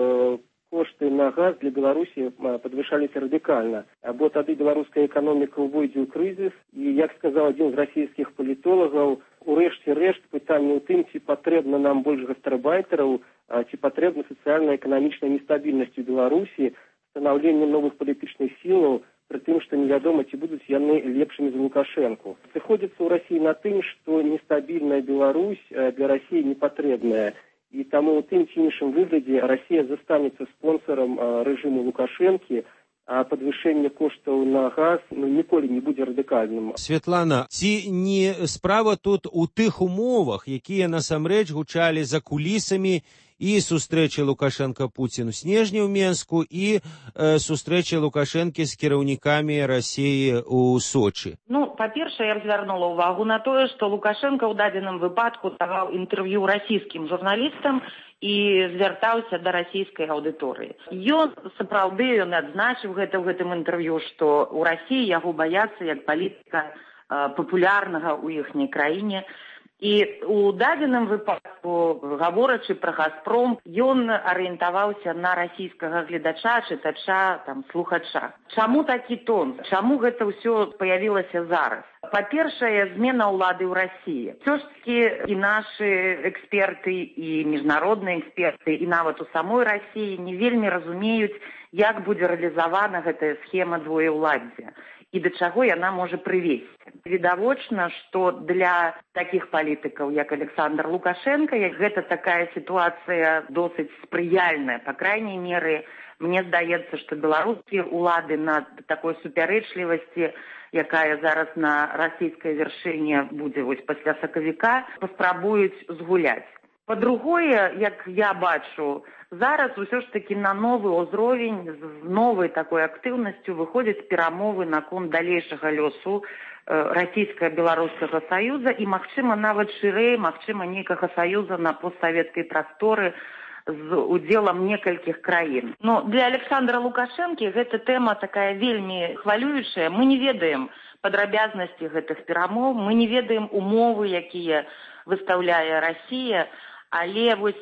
кошты на газ для Беларусі падвышаліся радыкальна. Або тады беларуская эканоміка ўвойдзе ў крызіс, і, як сказаў адзін з расійскіх палітолагаў, у рэшце рэшт пытанне ў тым, ці патрэбна нам больш гастарбайтараў, ці патрэбна сацыяльна-эканамічная нестабільнасць у Беларусі, станаўленне новых палітычных сілаў, пры тым, што невядома, ці будуць яны лепшымі за Лукашэнку. Сыходзіцца ў Расіі на тым, што нестабільная Беларусь для Расіі не патрэбная. І таму ў тым ці іншым выглядзе Расія застанецца спонсорам рэжыму Лукашэнкі, а падвышэнне коштаў на газ ну, ніколі не будзе радыкальным. Светлана, ці не справа тут у тых умовах, якія насамрэч гучалі за кулісамі і сустрэчы Лукашенко-Пуцін у снежні ў Менску і э, сустрэчы Лукашэнкі з кіраўнікамі Расіі ў Сочы? Ну, па-першае, я звярнула ўвагу на тое, што Лукашенко ў дадзеным выпадку даваў інтэрв'ю расійскім журналістам і звяртаўся да расійскай аўдыторыі. Ён, сапраўды, ён адзначыў гэта ў гэтым інтэрв'ю, што ў Расіі яго баяцца як палітыка э, папулярнага ў іхняй краіне. І у дадзеным выпадку, гаворачы пра «Газпром», ён арыентаваўся на расійскага гледача, чытача, там, слухача. Чаму такі тон? Чаму гэта ўсё паявілася зараз? Па-першае, змена ўлады ў Расіі. Ўсё ж такі і нашы эксперты, і міжнародныя эксперты, і нават у самой Расіі не вельмі разумеюць, як будзе рэалізавана гэтая схема двоеўладдзя і да чаго яна можа прывесці. Відавочна, што для такіх палітыкаў, як Александр Лукашенко, гэта такая сітуацыя досыць спрыяльная. Па крайняй меры, мне здаецца, што беларускія ўлады на такой супярэчлівасці, якая зараз на расійскай вяршыні будзе вось пасля сакавіка, паспрабуюць згуляць. Па-другое, як я бачу, зараз усё ж такі на новы ўзровень з новай такой актыўнасцю выходзяць перамовы наконт далейшага лёсу расійска-беларускага саюза і, магчыма, нават шырэй, магчыма, нейкага саюза на постсавецкай прасторы з удзелам некалькіх краін. Но для Александра Лукашэнкі гэта тэма такая вельмі хвалюючая. Мы не ведаем падрабязнасці гэтых перамоў, мы не ведаем умовы, якія выстаўляе Расія, але вось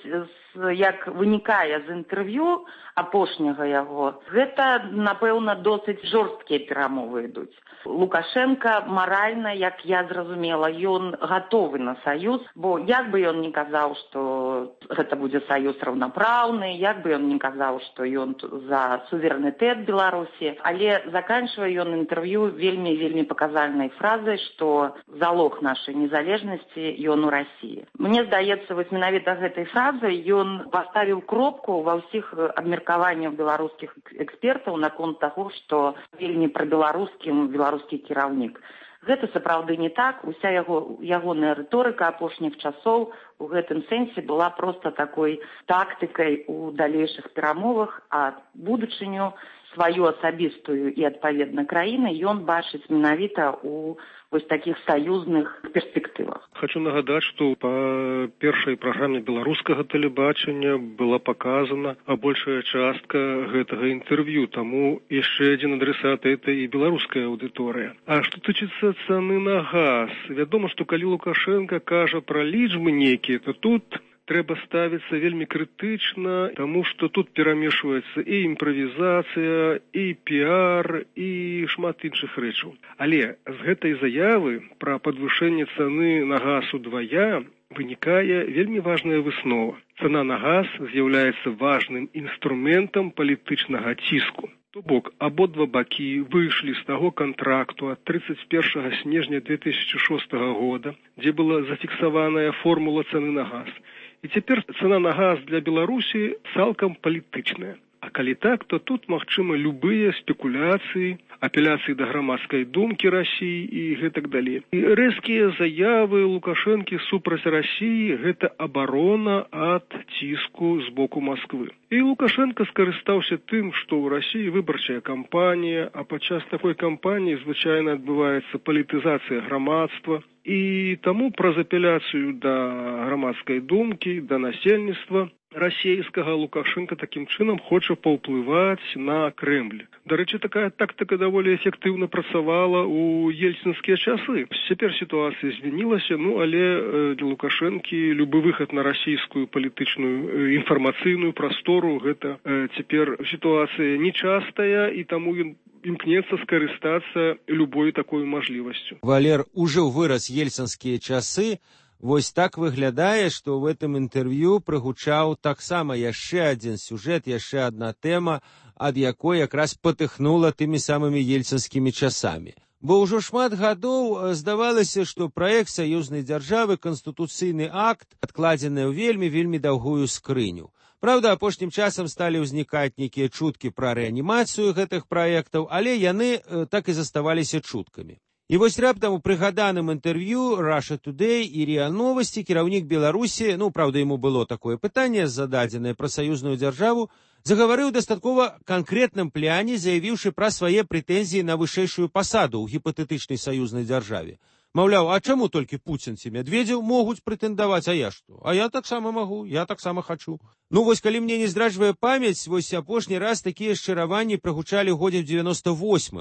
як вынікае з інтэрв'ю апошняга яго, гэта, напэўна, досыць жорсткія перамовы ідуць. Лукашенко маральна, як я зразумела, ён гатовы на саюз, бо як бы ён не казаў, што гэта будзе саюз раўнапраўны, як бы ён не казаў, што ён за суверэнітэт Беларусі, але заканчвае ён інтэрв'ю вельмі-вельмі паказальнай фразай, што залог нашай незалежнасці ён у Расіі. Мне здаецца, вось менавіта гэтай фразай ён паставіў кропку ва ўсіх абмеркаваннях беларускіх экспертаў наконт таго, што вельмі прабеларускім беларускі кіраўнік. Гэта сапраўды не так. Уся яго, ягоная рыторыка апошніх часоў у гэтым сэнсе была проста такой тактыкай у далейшых перамовах, а будучыню сваю асабістую і, адпаведна, краіны ён бачыць менавіта у вось такіх саюзных перспектывах. Хочу нагадаць, што па першай праграме беларускага тэлебачання была паказана большая частка гэтага інтэрв'ю, таму яшчэ адзін адресат это і беларуская аўдыторыя. А што тычыцца цаны на газ, вядома, што калі Лукашенко кажа пра лічбы нейкія, то тут трэба ставіцца вельмі крытычна, таму што тут перамешваецца і імправізацыя, і піар, і шмат іншых рэчаў. Але з гэтай заявы пра падвышэнне цаны на газ удвая вынікае вельмі важная выснова. Цана на газ з'яўляецца важным інструментам палітычнага ціску. То бок, абодва бакі выйшлі з таго кантракту ад тридцать першага снежня две тысячи шостага года, дзе была зафіксаваная формула цаны на газ. І цяпер цана на газ для Беларусі цалкам палітычная. А калі так, то тут магчыма любыя спекуляцыі, апеляцыі да грамадскай думкі Расіі і гэтак далей. І рэзкія заявы Лукашэнкі супраць Расіі – гэта абарона ад ціску з боку Масквы. І Лукашенко скарыстаўся тым, што ў Расіі выбарчая кампанія, а падчас такой кампаніі звычайна адбываецца палітызацыя грамадства, і таму праз апеляцыю да грамадскай думкі, да насельніцтва расійскага Лукашенко такім чынам хоча паўплываць на Крэмль. Дарэчы, такая тактыка даволі эфектыўна працавала ў ельцінскія часы. Цяпер сітуацыя змянілася, ну але для Лукашэнкі любы выхад на расійскую палітычную інфармацыйную прастору гэта цяпер сітуацыя нечастая, і таму ён імкнецца скарыстацца любой такой мажлівасцю. Валер, ужо вырас ельцінскія часы. Вось так выглядае, што ў гэтым інтэрв'ю прыгучаў таксама яшчэ адзін сюжэт, яшчэ адна тэма, ад якой якраз патыхнула тымі самымі ельцінскімі часамі. Бо ўжо шмат гадоў здавалася, што праект саюзнай дзяржавы, канстытуцыйны акт, адкладзены ў вельмі-вельмі даўгую скрыню. Праўда, апошнім часам сталі ўзнікаць нейкія чуткі пра рэанімацыю гэтых праектаў, але яны так і заставаліся чуткамі. І вось раптам у прыгаданым інтэрв'ю Russia Today і РИА Новости кіраўнік Беларусі, ну, праўда, яму было такое пытанне зададзенае пра саюзную дзяржаву, загаварыў дастаткова канкрэтным пляне, заявіўшы пра свае прэтэнзіі на вышэйшую пасаду ў гіпатэтычнай саюзнай дзяржаве. Маўляў, а чаму толькі Пуцін ці Медведзеў могуць прэтэндаваць, а я што? А я таксама магу, я таксама хачу. Ну, вось калі мне не здраджвае памяць, вось апошні раз такія шчыраванні прагучалі ў годзе ў девяносто восьмым.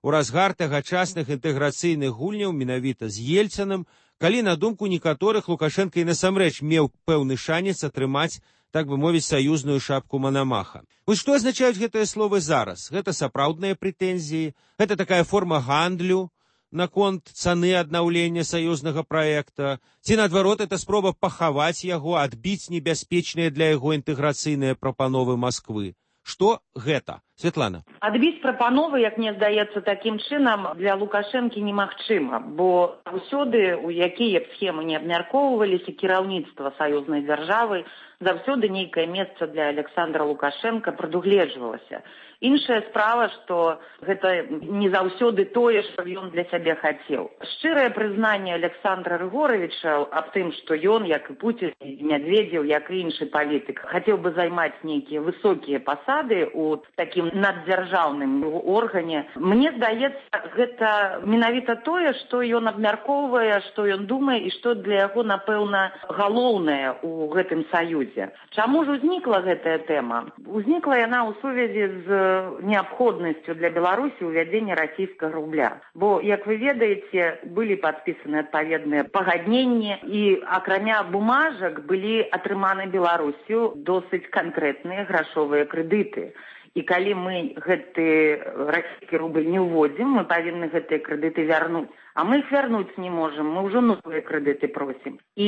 у разгар тагачасных інтэграцыйных гульняў менавіта з Ельцынам, калі, на думку некаторых, Лукашенка і насамрэч меў пэўны шанец атрымаць, так бы мовіць, саюзную шапку Манамаха. Вось што азначаюць гэтыя словы зараз? Гэта сапраўдныя прэтэнзіі? Гэта такая форма гандлю наконт цаны аднаўлення саюзнага праекта? Ці, наадварот, это спроба пахаваць яго, адбіць небяспечныя для яго інтэграцыйныя прапановы Масквы? Што гэта? Святлана. Адбіць прапановы, як мне здаецца, такім чынам для Лукашэнкі немагчыма, бо заўсёды, у якія б схемы не абмяркоўваліся, кіраўніцтва саюзнай дзяржавы, заўсёды нейкае месца для Александра Лукашенка прадугледжвалася. Іншая справа, што гэта не заўсёды тое, што ён для сябе хацеў. Шчырае прызнанне Александра Рыгоровича аб тым, што ён, як і Пуцін, і Медведзеў, як і іншы палітык, хацеў бы займаць нейкія высокія пасады ў такім наддзяржаўным органе. Мне здаецца, гэта менавіта тое, што ён абмяркоўвае, што ён думае і што для яго, напэўна, галоўнае ў гэтым саюзе. Чаму ж узнікла гэтая тэма? Узнікла яна ў сувязі з неабходнасцю для Беларусі ўвядзення расійскага рубля. Бо, як вы ведаеце, былі падпісаны адпаведныя пагадненні і, акрамя бумажак, былі атрыманы Беларусю досыць канкрэтныя грашовыя крэдыты. І калі мы гэты расійскі рубль не ўводзім, мы павінны гэтыя крэдыты вярнуць. А мы іх вярнуць не можам, мы ўжо новыя крэдыты просім. І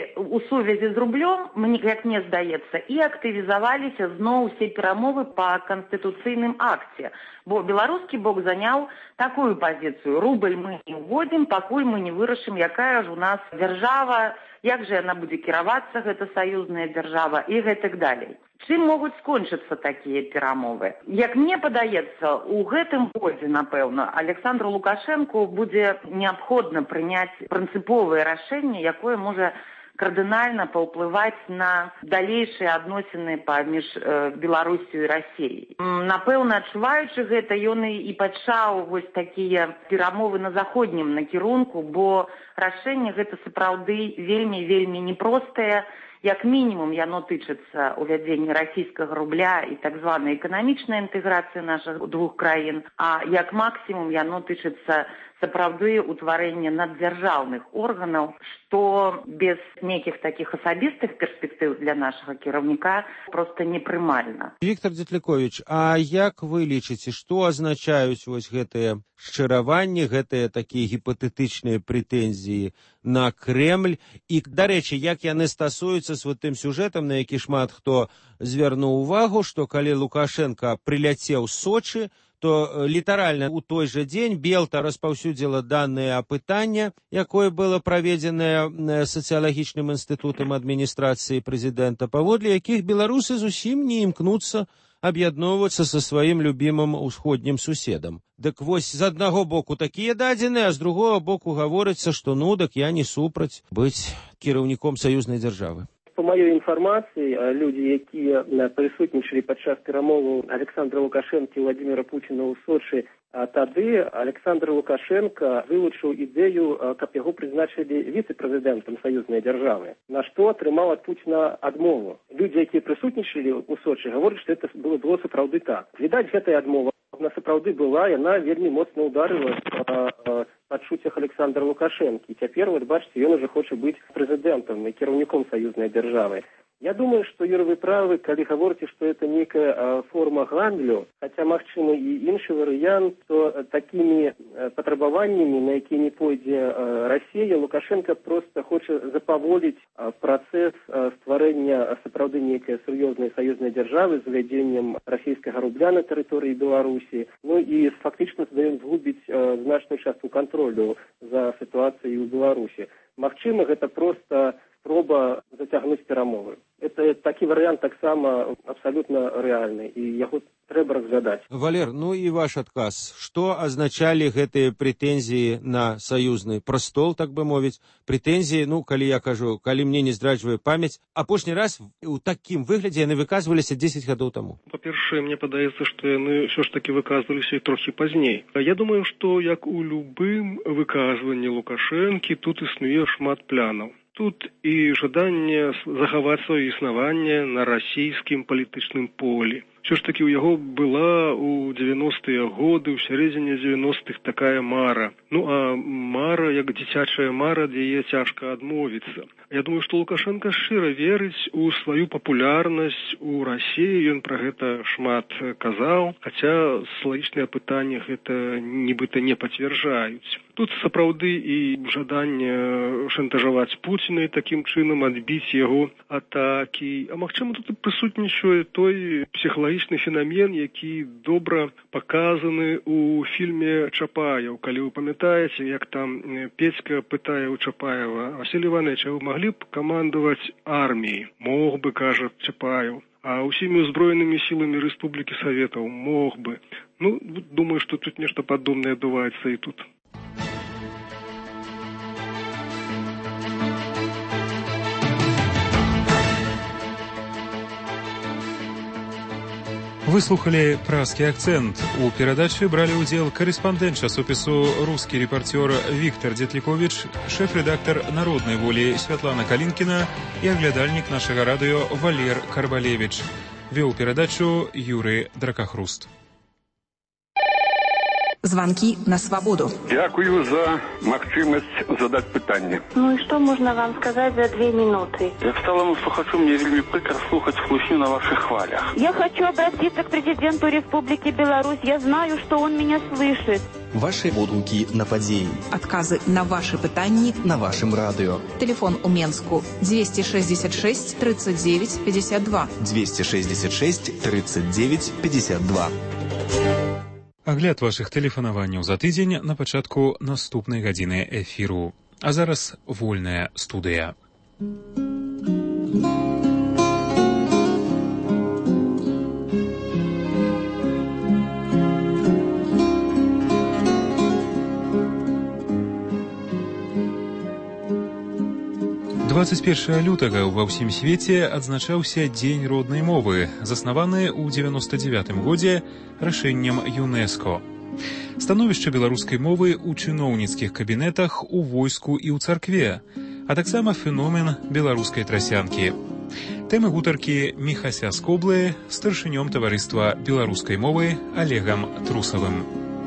у сувязі з рублём, як мне здаецца, і актывізаваліся зноў усе перамовы па канстытуцыйным акце. Бо беларускі бок заняў такую пазіцыю. Рубль мы не ўводзім, пакуль мы не вырашым, якая ж у нас дзяржава, як жа яна будзе кіравацца, гэта саюзная дзяржава і гэтак далей. Чым могуць скончыцца такія перамовы? Як мне падаецца, у гэтым годзе, напэўна, Александру Лукашэнку будзе неабходна прыняць прынцыповае рашэнне, якое можа кардынальна паўплываць на далейшыя адносіны паміж э, Беларусью і Расіяй. Напэўна, адчуваючы гэта, ён і пачаў вось такія перамовы на заходнім накірунку, бо рашэнне гэта сапраўды вельмі-вельмі непростае. Як мінімум, яно тычыцца ўвядзення расійскага рубля і так званай эканамічнай інтэграцыі нашых двух краін, а як максімум яно тычыцца сапраўды ўтварэння наддзяржаўных органаў, што без нейкіх такіх асабістых перспектыў для нашага кіраўніка проста непрымальна. Віктор Дзетліковіч, а як вы лічыце, што азначаюць вось гэтыя шчыраванні, гэтыя такія гіпатэтычныя прэтэнзіі на Крэмль? І, дарэчы, як яны стасуюцца з вот тым сюжэтам, на які шмат хто звярнуў увагу, што калі Лукашенка прыляцеў з Сочы, то літаральна ў той жа дзень Белта распаўсюдзіла даныя апытання, якое было праведзенае сацыялагічным інстытутам адміністрацыі прэзідэнта, паводле якіх беларусы зусім не імкнуцца аб'ядноўвацца са сваім любімым усходнім суседам. Дык вось з аднаго боку такія дадзеныя, а з другого боку гаворыцца, што ну, дык я не супраць быць кіраўніком саюзнай дзяржавы. По маёй інфармацыі, людзі, якія прысутнічалі падчас перамоваў Александра Лукашэнкі і Владимира Путіна ў Сочы, тады Александр Лукашенко вылучыў ідэю, каб яго прызначылі віцэ-прэзідэнтам саюзнай дзяржавы, на што атрымаў ад Пуціна адмову. Людзі, якія прысутнічалі ў Сочы, гавораць, што это было, было сапраўды так. Відаць, гэтая адмова на сапраўды была, яна вельмі моцна ўдарыла пачуццях Александра Лукашэнкі. І цяпер, вот бачыце, ён уже хоча быць прэзідэнтам і кіраўніком саюзнай дзяржавы. Я думаю, что, Юра, вы правы, калі гаворыце, што это некая а, форма гандлю, хаця, магчыма, і іншы варыянт, то такімі а, патрабаваннямі, на якія не пойдзе а, Расія, Лукашенко просто хоча запаволіць а, працэс а, стварэння сапраўды нейкай сур'ёзнай саюзнай дзяржавы з увядзеннем расійскага рубля на тэрыторыі Беларусі, ну і фактычна здаём згубіць а, значную частку кантролю за сітуацыяй у Беларусі. Магчыма, гэта проста спроба зацягнуць перамовы. Это такі варыянт таксама абсалютна рэальны, і яго трэба разглядаць. Валер, ну і ваш адказ. Што азначалі гэтыя прэтэнзіі на саюзны прастол, так бы мовіць? Прэтэнзіі, ну, калі я кажу, калі мне не здраджвае памяць, апошні раз у такім выглядзе яны выказваліся дзесяць гадоў таму. Па-першае, мне падаецца, што яны ўсё ж такі выказваліся і трохі пазней. Я думаю, што як у любым выказванні Лукашэнкі, тут існуе шмат плянаў. Тут і жаданне захаваць сваё існаванне на расійскім палітычным полі. Все ж таки у яго была у девяностыя годы, у сярэдзіне девяностых такая мара. Ну а мара, як дзіцячая мара, ад яе цяжка адмовіцца. Я думаю, што Лукашенко шчыра верыць у сваю папулярнасць у Расіі, ён пра гэта шмат казаў, хаця слаічныя пытанні гэта нібыта не пацвярджаюць. Тут сапраўды і жаданне шантажаваць Пуціна і такім чынам адбіць яго атакі. А магчыма, тут і прысутнічае той псіхалагічны фенамен, які добра паказаны ў фільме «Чапаев». Калі вы памятаеце, як там Петька пытае у Чапаева: «Василь Иванович, а вы могли б камандаваць арміяй?» «Мог бы», кажа Чапаев. «А ўсімі ўзброенымі сіламі Рэспублікі Саветаў?» «Мог бы». Ну, думаю, што тут нешта падобнае адбываецца і тут. Выслухали пражскі акцэнт. У перадачы бралі ўдзел корэспандэнт часопісу «Рускі рэпарцёр» Віктор Дзетліковіч, шэф-рэдактар «Народнай волі» Святлана Калінкіна і аглядальнік нашага радыё Валер Карбалевіч. Вёў перадачу Юрый Дракахруст. Звонки на свободу. Дякую за магчымасць задаць пытанне. Ну и что можно вам сказать за две минуты? Як сталому слухачу, мне вельмі прыкра слухаць хлусню на ваших хвалях. Я хочу обратиться к президенту Республики Беларусь. Я знаю, что он меня слышит. Ваши водгукі на падзеі. Адказы на ваши пытанні на вашым радыё. Телефон у Менску двести шестьдесят шесть тридцать девять пятьдесят два. двести шестьдесят шесть тридцать девять пятьдесят два. Агляд вашых тэлефанаванняў за тыдзень на пачатку наступнай гадзіны эфіру. А зараз вольная студыя. дваццаць першага лютага ва ўсім свеце адзначаўся Дзень роднай мовы, заснаваны ў дзевяноста дзевятым годзе рашэннем ЮНЕСКО. Становішча беларускай мовы ў чыноўніцкіх кабінетах, у войску і ў царкве, а таксама феномен беларускай трасянкі. Тэмы гутаркі Міхася Скоблы з старшынём таварыства беларускай мовы Олегам Трусавым.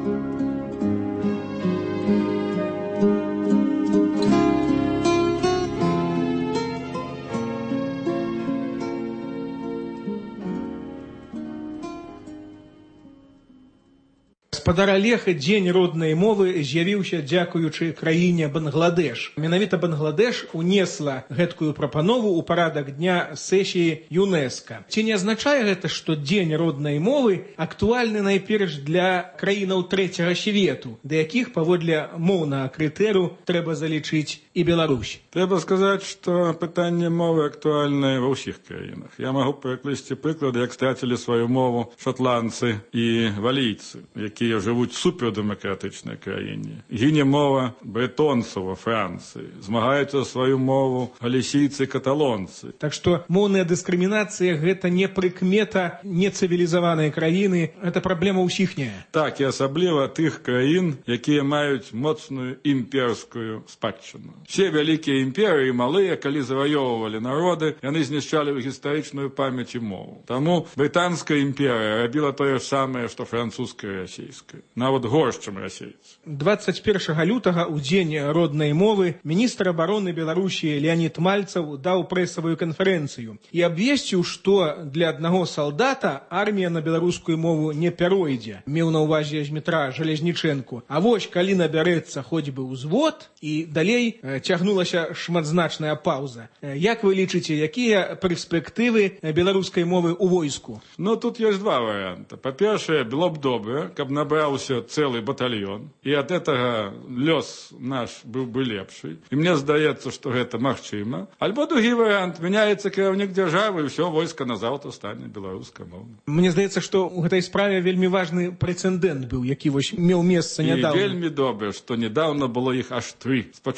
Спадар Олег, дзень роднай мовы з'явіўся дзякуючы краіне Бангладеш. Менавіта Бангладеш унесла гэткую прапанову ў парадак дня сесіі ЮНЕСКО. Ці не азначае гэта, што дзень роднай мовы актуальны найперш для краінаў трэцяга свету, да якіх паводле моўнага крытэру трэба залічыць і Беларусь? Трэба сказаць, што пытанне мовы актуальнае ва ўсіх краінах. Я магу прыкласці прыклады, як страцілі сваю мову шотландцы і валійцы, якія жывуць супердэмакратычнай краіне. Гіне мова брэтонцаў ва Францыі, змагаюцца сваю мову галісійцы і каталонцы. Так што моўная дыскрымінацыя гэта не прыкмета нецывілізаванай краіны, гэта праблема ўсіхняя. Так, і асабліва тых краін, якія маюць моцную імперскую спадчыну. Все вялікія імперыі малыя, калі заваёўвалі народы, яны знішчалі ў гістарычную памяць і мову. Таму брытанская імперыя рабіла тое ж самае, што французская і расійская. Нават горш, чым расейцы. дваццаць першага лютага ў дзень роднай мовы міністр абароны Беларусі Леонид Мальцев даў прэсавую канферэнцыю і абвесціў, што для аднаго салдата армія на беларускую мову не пяройдзе. Меў на ўвазе Змітра Жалезнічэнку. А вось калі набярэцца хоць бы ўзвод, і далей э, цягнулася шматзначная паўза. Э, як вы лічыце, якія перспектывы беларускай мовы ў войску? Ну, тут ёсць два варыянты. Па-першае, было б добра, каб набраўся цэлы батальён, і ад гэтага лёс наш быў бы лепшы. І мне здаецца, што гэта магчыма. Альбо другі варыянт, мяняецца кіраўнік дзяржавы, і ўсё войска назаўтра стане беларускамоўным. Мне здаецца, што ў гэтай справе вельмі важны прэцэдэнт быў, які вось меў месца нядаўна. І вельмі добра, што нядаўна было іх аж тры. Спачатку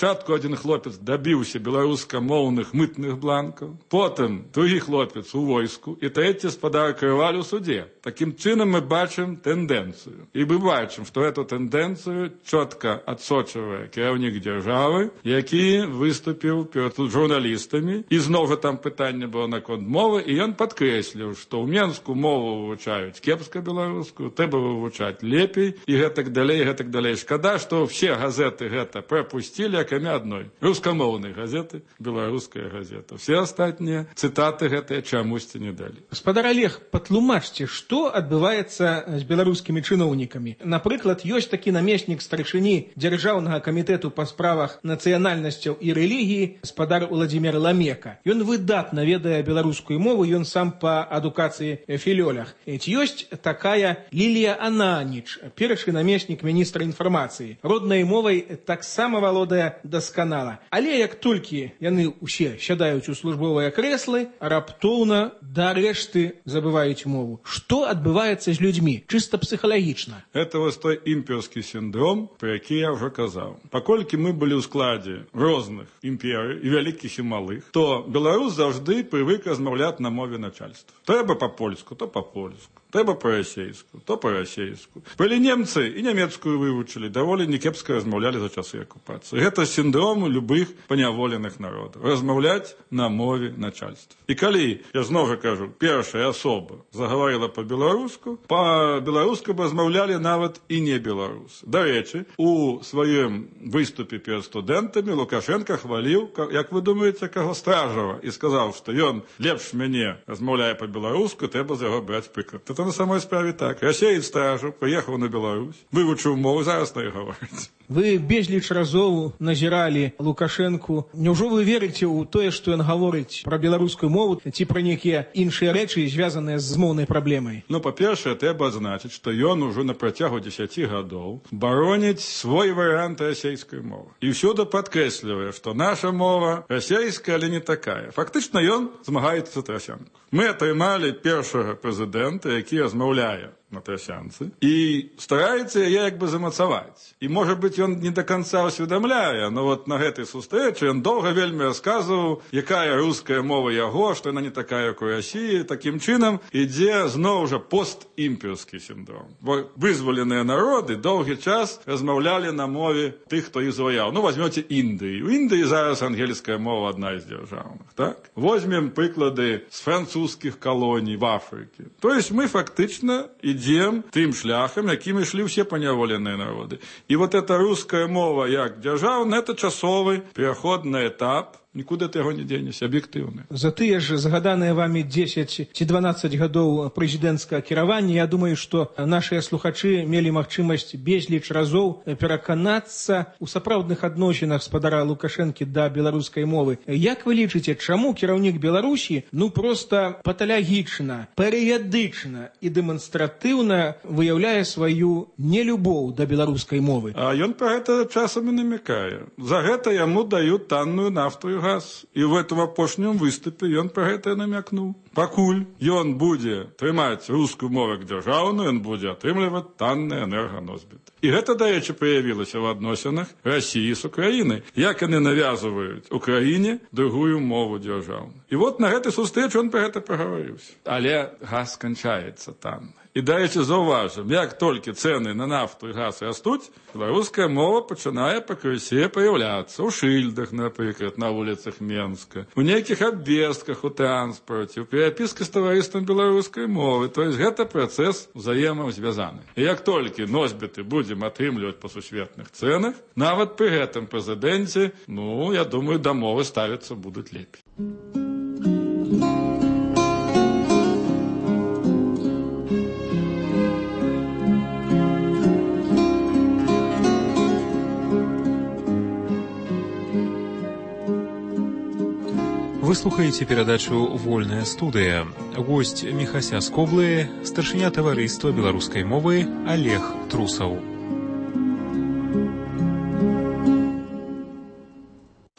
один хлопец добіўся беларускамоўных мытных бланкаў, потым другі хлопец у войску і трэці спадар Крываль у суде. Такім чынам мы бачым тэндэнцыю. І мы бачым, што эту тэндэнцыю чётка адсочвае кіраўнік дзяржавы, які выступіў перад журналістамі. І зноў жа там пытанне было наконт мовы, і ён падкрэсліў, што ў Менску мову вывучаюць кепска беларускую, трэба вывучаць лепей, і гэтак далей, гэтак далей. Шкада, што ўсе газеты гэта прапусцілі, акрамя адной. Рускамоўнай газеты, беларуская газета. Все астатнія цытаты гэтыя чамусьці не далі. Гаспадар Олег, патлумачце, што адбываецца з беларускімі чыноўнікамі? Напрыклад, ёсць такі намеснік старшыні Дзяржаўнага камітэту па справах нацыянальнасцяў і рэлігіі, спадар Уладзімір Ламека. Ён выдатна ведае беларускую мову, ён сам па адукацыі філёлях. Ці ёсць такая Лілія Ананіч, першы намеснік міністра інфармацыі. Роднай мовай таксама валодае дасканала. Але як толькі яны ўсе сядаюць у службовыя крэслы, раптоўна да рэшты забываюць мову. Што адбываецца з людзьмі, чыста псіхалагічна? Это вось той імперскі сіндром, про які я ўжо казаў. Паколькі мы былі ў складзе розных імперый, і вялікіх, і малых, то беларус заўжды прывык размаўляць на мове начальства. Трэба па-польску, то па-польску. Трэба па-расейску, то па-расейску. Былі немцы і нямецкую вывучылі, даволі некепска размаўлялі за часы акупацыі. Гэта сіндром любых паняволеных народаў. Размаўляць на мове начальства. І калі, я зноў жа кажу, першая асоба загаварыла па-беларуску, па-беларуску размаўлялі нават і не беларус. Дарэчы, у сваім выступе перад студэнтамі Лукашенко хваліў, як вы думаеце, каго Стражава, і сказаў, што ён лепш мяне размаўляе па-беларуску, трэба з яго браць прыклад. Это на самой справе так. Расеец Стражу прыехаў на Беларусь, вывучыў мову, зараз на яго гаворыць. Вы безліч разоў назіралі Лукашэнку. Няўжо вы верыце ў тое, што ён гаворыць пра беларускую мову ці пра нейкія іншыя рэчы, звязаныя з моўнай праблемай? Ну, па-першае, трэба адзначыць, што ён ужо на працягу дзесяці гадоў бароніць свой варыянт расейскай мовы. І ўсюды падкрэслівае, што наша мова расейская, але не такая. Фактычна ён змагаецца за трасянку. Мы атрымалі першага прэзідэнта, які размаўляе на трасянцы, і стараецца яе як бы замацаваць. І, можа быць, ён не до конца усведамляе, но вот на гэтай сустрэчы ён доўга вельмі расказваў, якая руская мова яго, што яна не такая, як у Расіі. Такім чынам ідзе зноў жа постімперскі сіндром. Бо вызваленыя народы доўгі час размаўлялі на мове тых, хто іх заваяў. Ну, возьмёце Індыю. У Індыі зараз ангельская мова адна з дзяржаўных, так? Возьмем прыклады з французскіх калоній в Афрыке. То есть мы фактычна ідзем Ідзем тым шляхам, якім ішлі ўсе паняволеныя народы. І вот эта руская мова як дзяржаўная, это часовы пераходны этап, нікуды ты яго не дзенешся, аб'ектыўны. За тыя ж згаданыя вамі дзесяць ці дванаццаць гадоў прэзідэнцкага кіравання, я думаю, што нашыя слухачы мелі магчымасць безліч разоў пераканацца ў сапраўдных адносінах спадара Лукашэнкі да беларускай мовы. Як вы лічыце, чаму кіраўнік Беларусі ну проста паталагічна, перыядычна і дэманстратыўна выяўляе сваю нелюбоў да беларускай мовы? А ён пра гэта часам і намякае. За гэта яму даюць танную нафту і газ. І в этом апошнім выступе ён пра гэта намякнуў. Пакуль ён будзе трымаць рускую мову як дзяржаўную, ён будзе атрымліваць танныя энерганосьбіты. І гэта, дарэчы, праявілася ў адносінах Расіі з Украінай. Як яны навязваюць Украіне другую мову дзяржаўную. І вот на гэтай сустрэчы ён пра гэта прагаварыўся. Але газ сканчаецца танны. І, дарэчы, заўважым, як толькі цэны на нафту і газ растуць, беларуская мова пачынае пакрысе паяўляцца ў шыльдах, напрыклад, на вуліцах Менска, у нейкіх абвестках у транспарце, у перапіскі з таварыствам беларускай мовы. То есть гэта працэс узаемазвязаны. І як толькі носьбіты будзем атрымліваць па сусветных цэнах, нават пры гэтым прэзідэнце, ну, я думаю, да мовы ставіцца будуць лепей. Вы слухаеце перадачу «Вольная студыя». Госць Міхася Скоблы, старшыня таварыства беларускай мовы Олег Трусаў.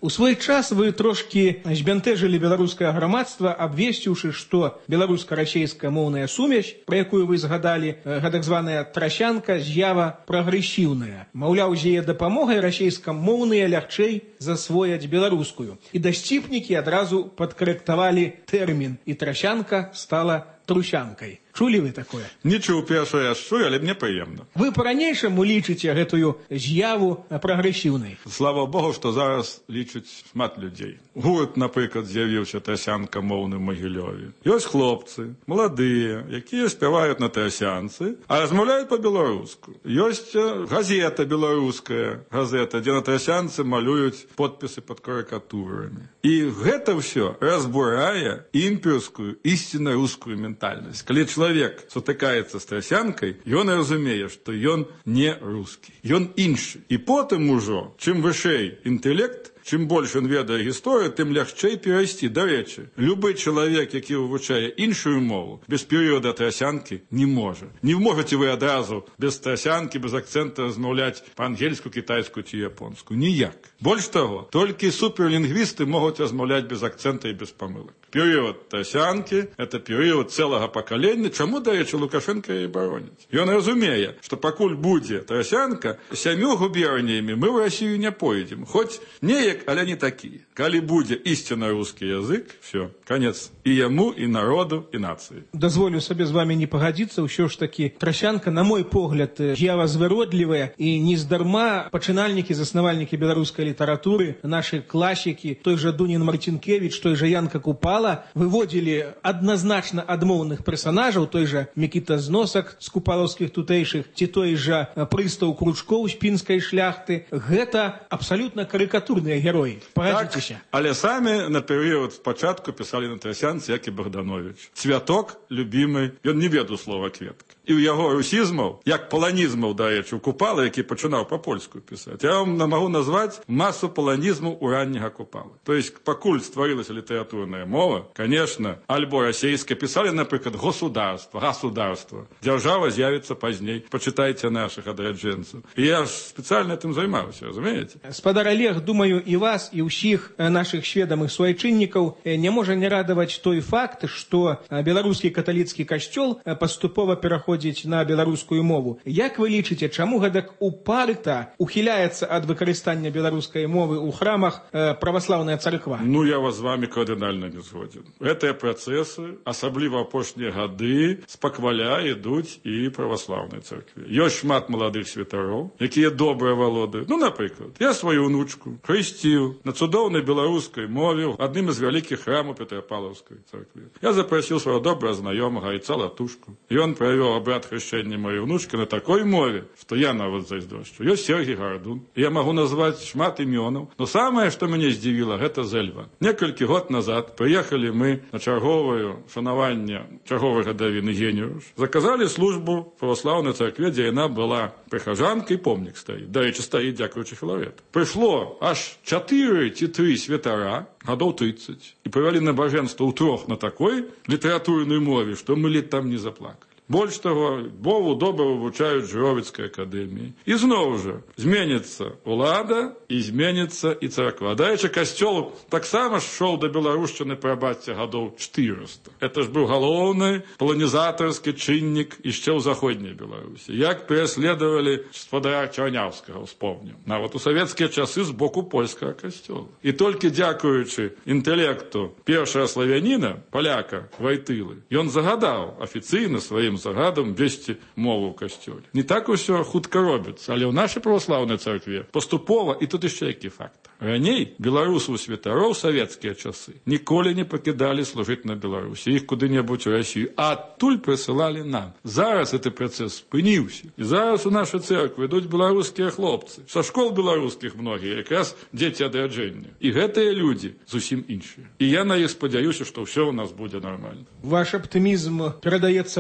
У свой час вы трошки збянтэжылі беларускае грамадства, абвесціўшы, што беларуска-расейская моўная сумесь, пра якую вы згадалі, гэтак званая трасянка, з'ява прагрэсіўная. Маўляў, з яе дапамогай расейскамоўныя лягчэй засвояць беларускую. І дасціпнікі адразу падкарэктавалі тэрмін, і трасянка стала трусянкай. Чулі вы такое? Не чуў першае, я чую, але мне прыемна. Вы па-ранейшаму лічыце гэтую з'яву прагрэсіўнай? Слава Богу, што зараз лічаць шмат людзей. Гурт, напрыклад, з'явіўся трасянка моўны ў Магілёве. Ёсць хлопцы, маладыя, якія спяваюць на трасянцы, а размаўляюць па-беларуску. Ёсць газета беларуская, газета, дзе на трасянцы малююць подпісы пад карыкатурамі. І гэта ўсё разбурае імперскую, ісцінна рускую ментальнасць. Калі чалавек сутыкаецца з трасянкай, ён разумее, што ён не рускі. Ён іншы. І потым ужо, чым вышэй інтэлект, чым больш ён ведае гісторыю, тым лягчэй перайсці. Дарэчы, любы чалавек, які вывучае іншую мову, без перыяда трасянкі не можа. Не можаце вы адразу без трасянкі, без акцэнта размаўляць па-ангельску, кітайску ці японску. Ніяк. Больш таго, толькі суперлінгвісты могуць размаўляць без акцэнта і без памылак. Перыяд трасянкі – это перыяд цэлага пакалення. Чаму, дарэчы, Лукашенка і бароніць? Ён разумее, што пакуль будзе трасянка, сямю губерніямі мы ў Расію не пойдзем. Хоць неяк, але не такія. Калі будзе ісцінна рускі язык, все, канец і яму, і народу, і нацыі. Дазволю сабе з вамі не пагадзіцца, ўсё ж такі трасянка, на мой погляд, з'ява звыродлівая, і нездарма пачынальнікі, заснавальнікі беларускай літаратуры, нашы класікі, той жа Дунін Марцінкевіч, той жа Янка Купала, выводзілі адназначна адмоўных персанажаў, той жа Мікіта Зносак з купалаўскіх тутэйшых, ці той жа прыстаў Кручкоў з пінскай шляхты. Гэта абсалютна карыкатурныя героі. Пагадзіцеся. Так, але самі на перыяд спачатку пісалі на трасянцы, як і Богданович. Цвяток любімы, ён не ведаў слова кветка. І ў яго русізмаў, як паланізмаў, дарэчы, у Купала, які пачынаў па-польску пісаць. Я вам магу назваць масу паланізмаў у ранняга Купала. То есть, пакуль стварылася літаратурная мова, конечно, альбо расейская, писали, например, государство, государство. Держава з'явится поздней. Почитайте наших адрадженцев. И я специально этим займаўся, разумеете? Спадар Олег, думаю, и вас, и ўсіх наших сведомых суайчыннікаў не можа не радаваць той факт, что беларускі каталіцкі касцёл паступова пераходзіць на беларускую мову. Як вы лічыце, чаму гэтак упарта ухіляецца ад выкарыстання беларускай мовы ў храмах праваслаўная царква? Ну, я вас з вами кардынальна не згоден. Гэтыя працэсы, асабліва апошнія гады, спакваля ідуць і праваслаўнай царкве. Ёсць шмат маладых святароў, якія добра валодаюць. Ну, напрыклад, я сваю унучку хрысціў на цудоўнай беларускай мове адным з вялікіх храмаў Петрапавлаўскай царкве. Я запрасіў свайго добрага знаёмага Айца Латушку. Ён правёў абрад хрышчэння маёй унучкі на такой мове, што я нават зайздрошчу. Ёсць Сергій Гарадун. Я магу назваць шмат імёнаў, но самае, што мяне здзівіла, гэта Зэльва. Некалькі год назад прыехалі мы на чарговае шанаванне чарговай гадавіны Геніуш. Заказалі службу праваслаўнай царкве, дзе яна была прыхажанкай, помнік стаіць. Дарэчы, стаіць дзякуючы Філарету. Прыйшло аж чатыры ці тры святара, гадоў трыццаць, і правялі набажэнства ўтрох на такой літаратурнай мове, што мы ледь там не заплакалі. Больш таго, мову добра вывучаюць Жыровіцкай акадэміі. І зноў жа зменіцца ўлада і зменіцца і царква. Дарэчы, касцёл таксама шоў да беларушчыны, прабачце, гадоў чатырыста. Это ж быў галоўны паланізатарскі чыннік яшчэ ў заходняй Беларусі. Як пераследавалі спадара Чарняўскага, успомнім. Нават у савецкія часы з боку польскага касцёла. І толькі дзякуючы інтэлекту першага славяніна, паляка Вайтылы, ён загадаў афіцыйна сваім загадам весці мову ў касцёле. Не так усё хутка робіцца, але ў нашай праваслаўнай царкве паступова, і тут яшчэ які фактор. Раней беларусаў святароў савецкія часы ніколі не пакідалі служыць на Беларусі, іх куды-небудзь у Расію, а адтуль прысылалі нам. Зараз гэты працэс спыніўся. І зараз у нашай цэрквы ідуць беларускія хлопцы. Са школ беларускіх многія, якраз дзеці адраджэння. І гэтыя людзі зусім іншыя. І я на іх спадзяюся, што ўсё ў нас будзе нармальна. Ваш аптымізм перадаецца мне і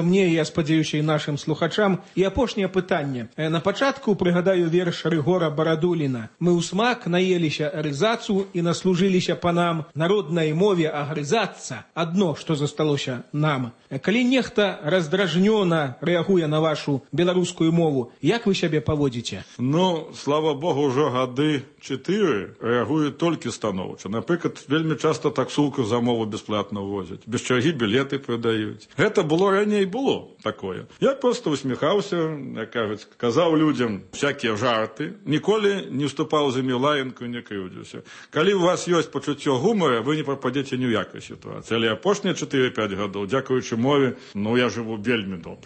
я спадзяюся, і нашым слухачам. І апошняе пытанне. На пачатку прыгадаю верш Рыгора Барадуліна. Мы ў смак наеліся рызацу і наслужыліся панам. Народнай мове агрызацца адно, што засталося нам. Калі нехта раздражнёна рэагуе на вашу беларускую мову, як вы сябе паводзіце? Ну, слава Богу, ўжо гады чатыры рэагуюць толькі станоўча. Напрыклад, вельмі часта таксулку за мову бясплатна возяць. Без чаргі білеты прадаюць. Гэта было раней было такое. Я просто усміхаўся, як кажуць, казаў людзям всякія жарты, ніколі не вступаў з імі лаянку, не крыўдзіўся. Калі у вас ёсць пачуццё гумара, вы не пападзеце ні ў якай сітуацыі. Але апошнія чатыры-пяць гадоў, дзякуючы мове, ну я жыву вельмі добра.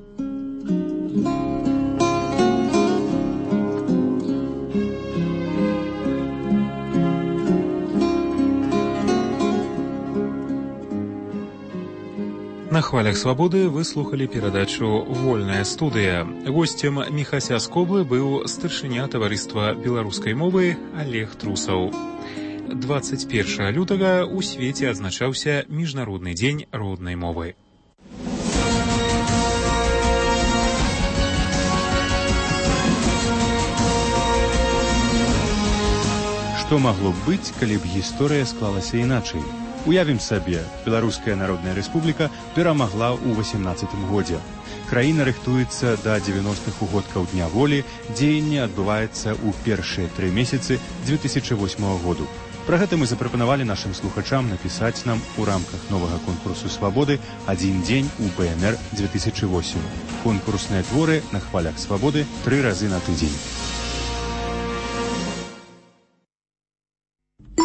На хвалях свабоды вы слухалі перадачу «Вольная студыя». Госцем Міхася з Коблы быў старшыня таварыства беларускай мовы Олег Трусаў. дваццаць першага лютага ў свеце адзначаўся Міжнародны дзень роднай мовы. Што магло б быць, калі б гісторыя склалася іначай? Уявім сабе, Беларуская Народная Рэспубліка перамагла ў васямнаццатым годзе. Краіна рыхтуецца да дзевяностых угодкаў Дня волі, дзеянне адбываецца ў першыя тры месяцы дзве тысячы восьмага году. Пра гэта мы запрапанавалі нашым слухачам напісаць нам у рамках новага конкурсу свабоды «Адзін дзень у бэ эн эр две тысячы восем». Конкурсныя творы на хвалях свабоды тры разы на тыдзень.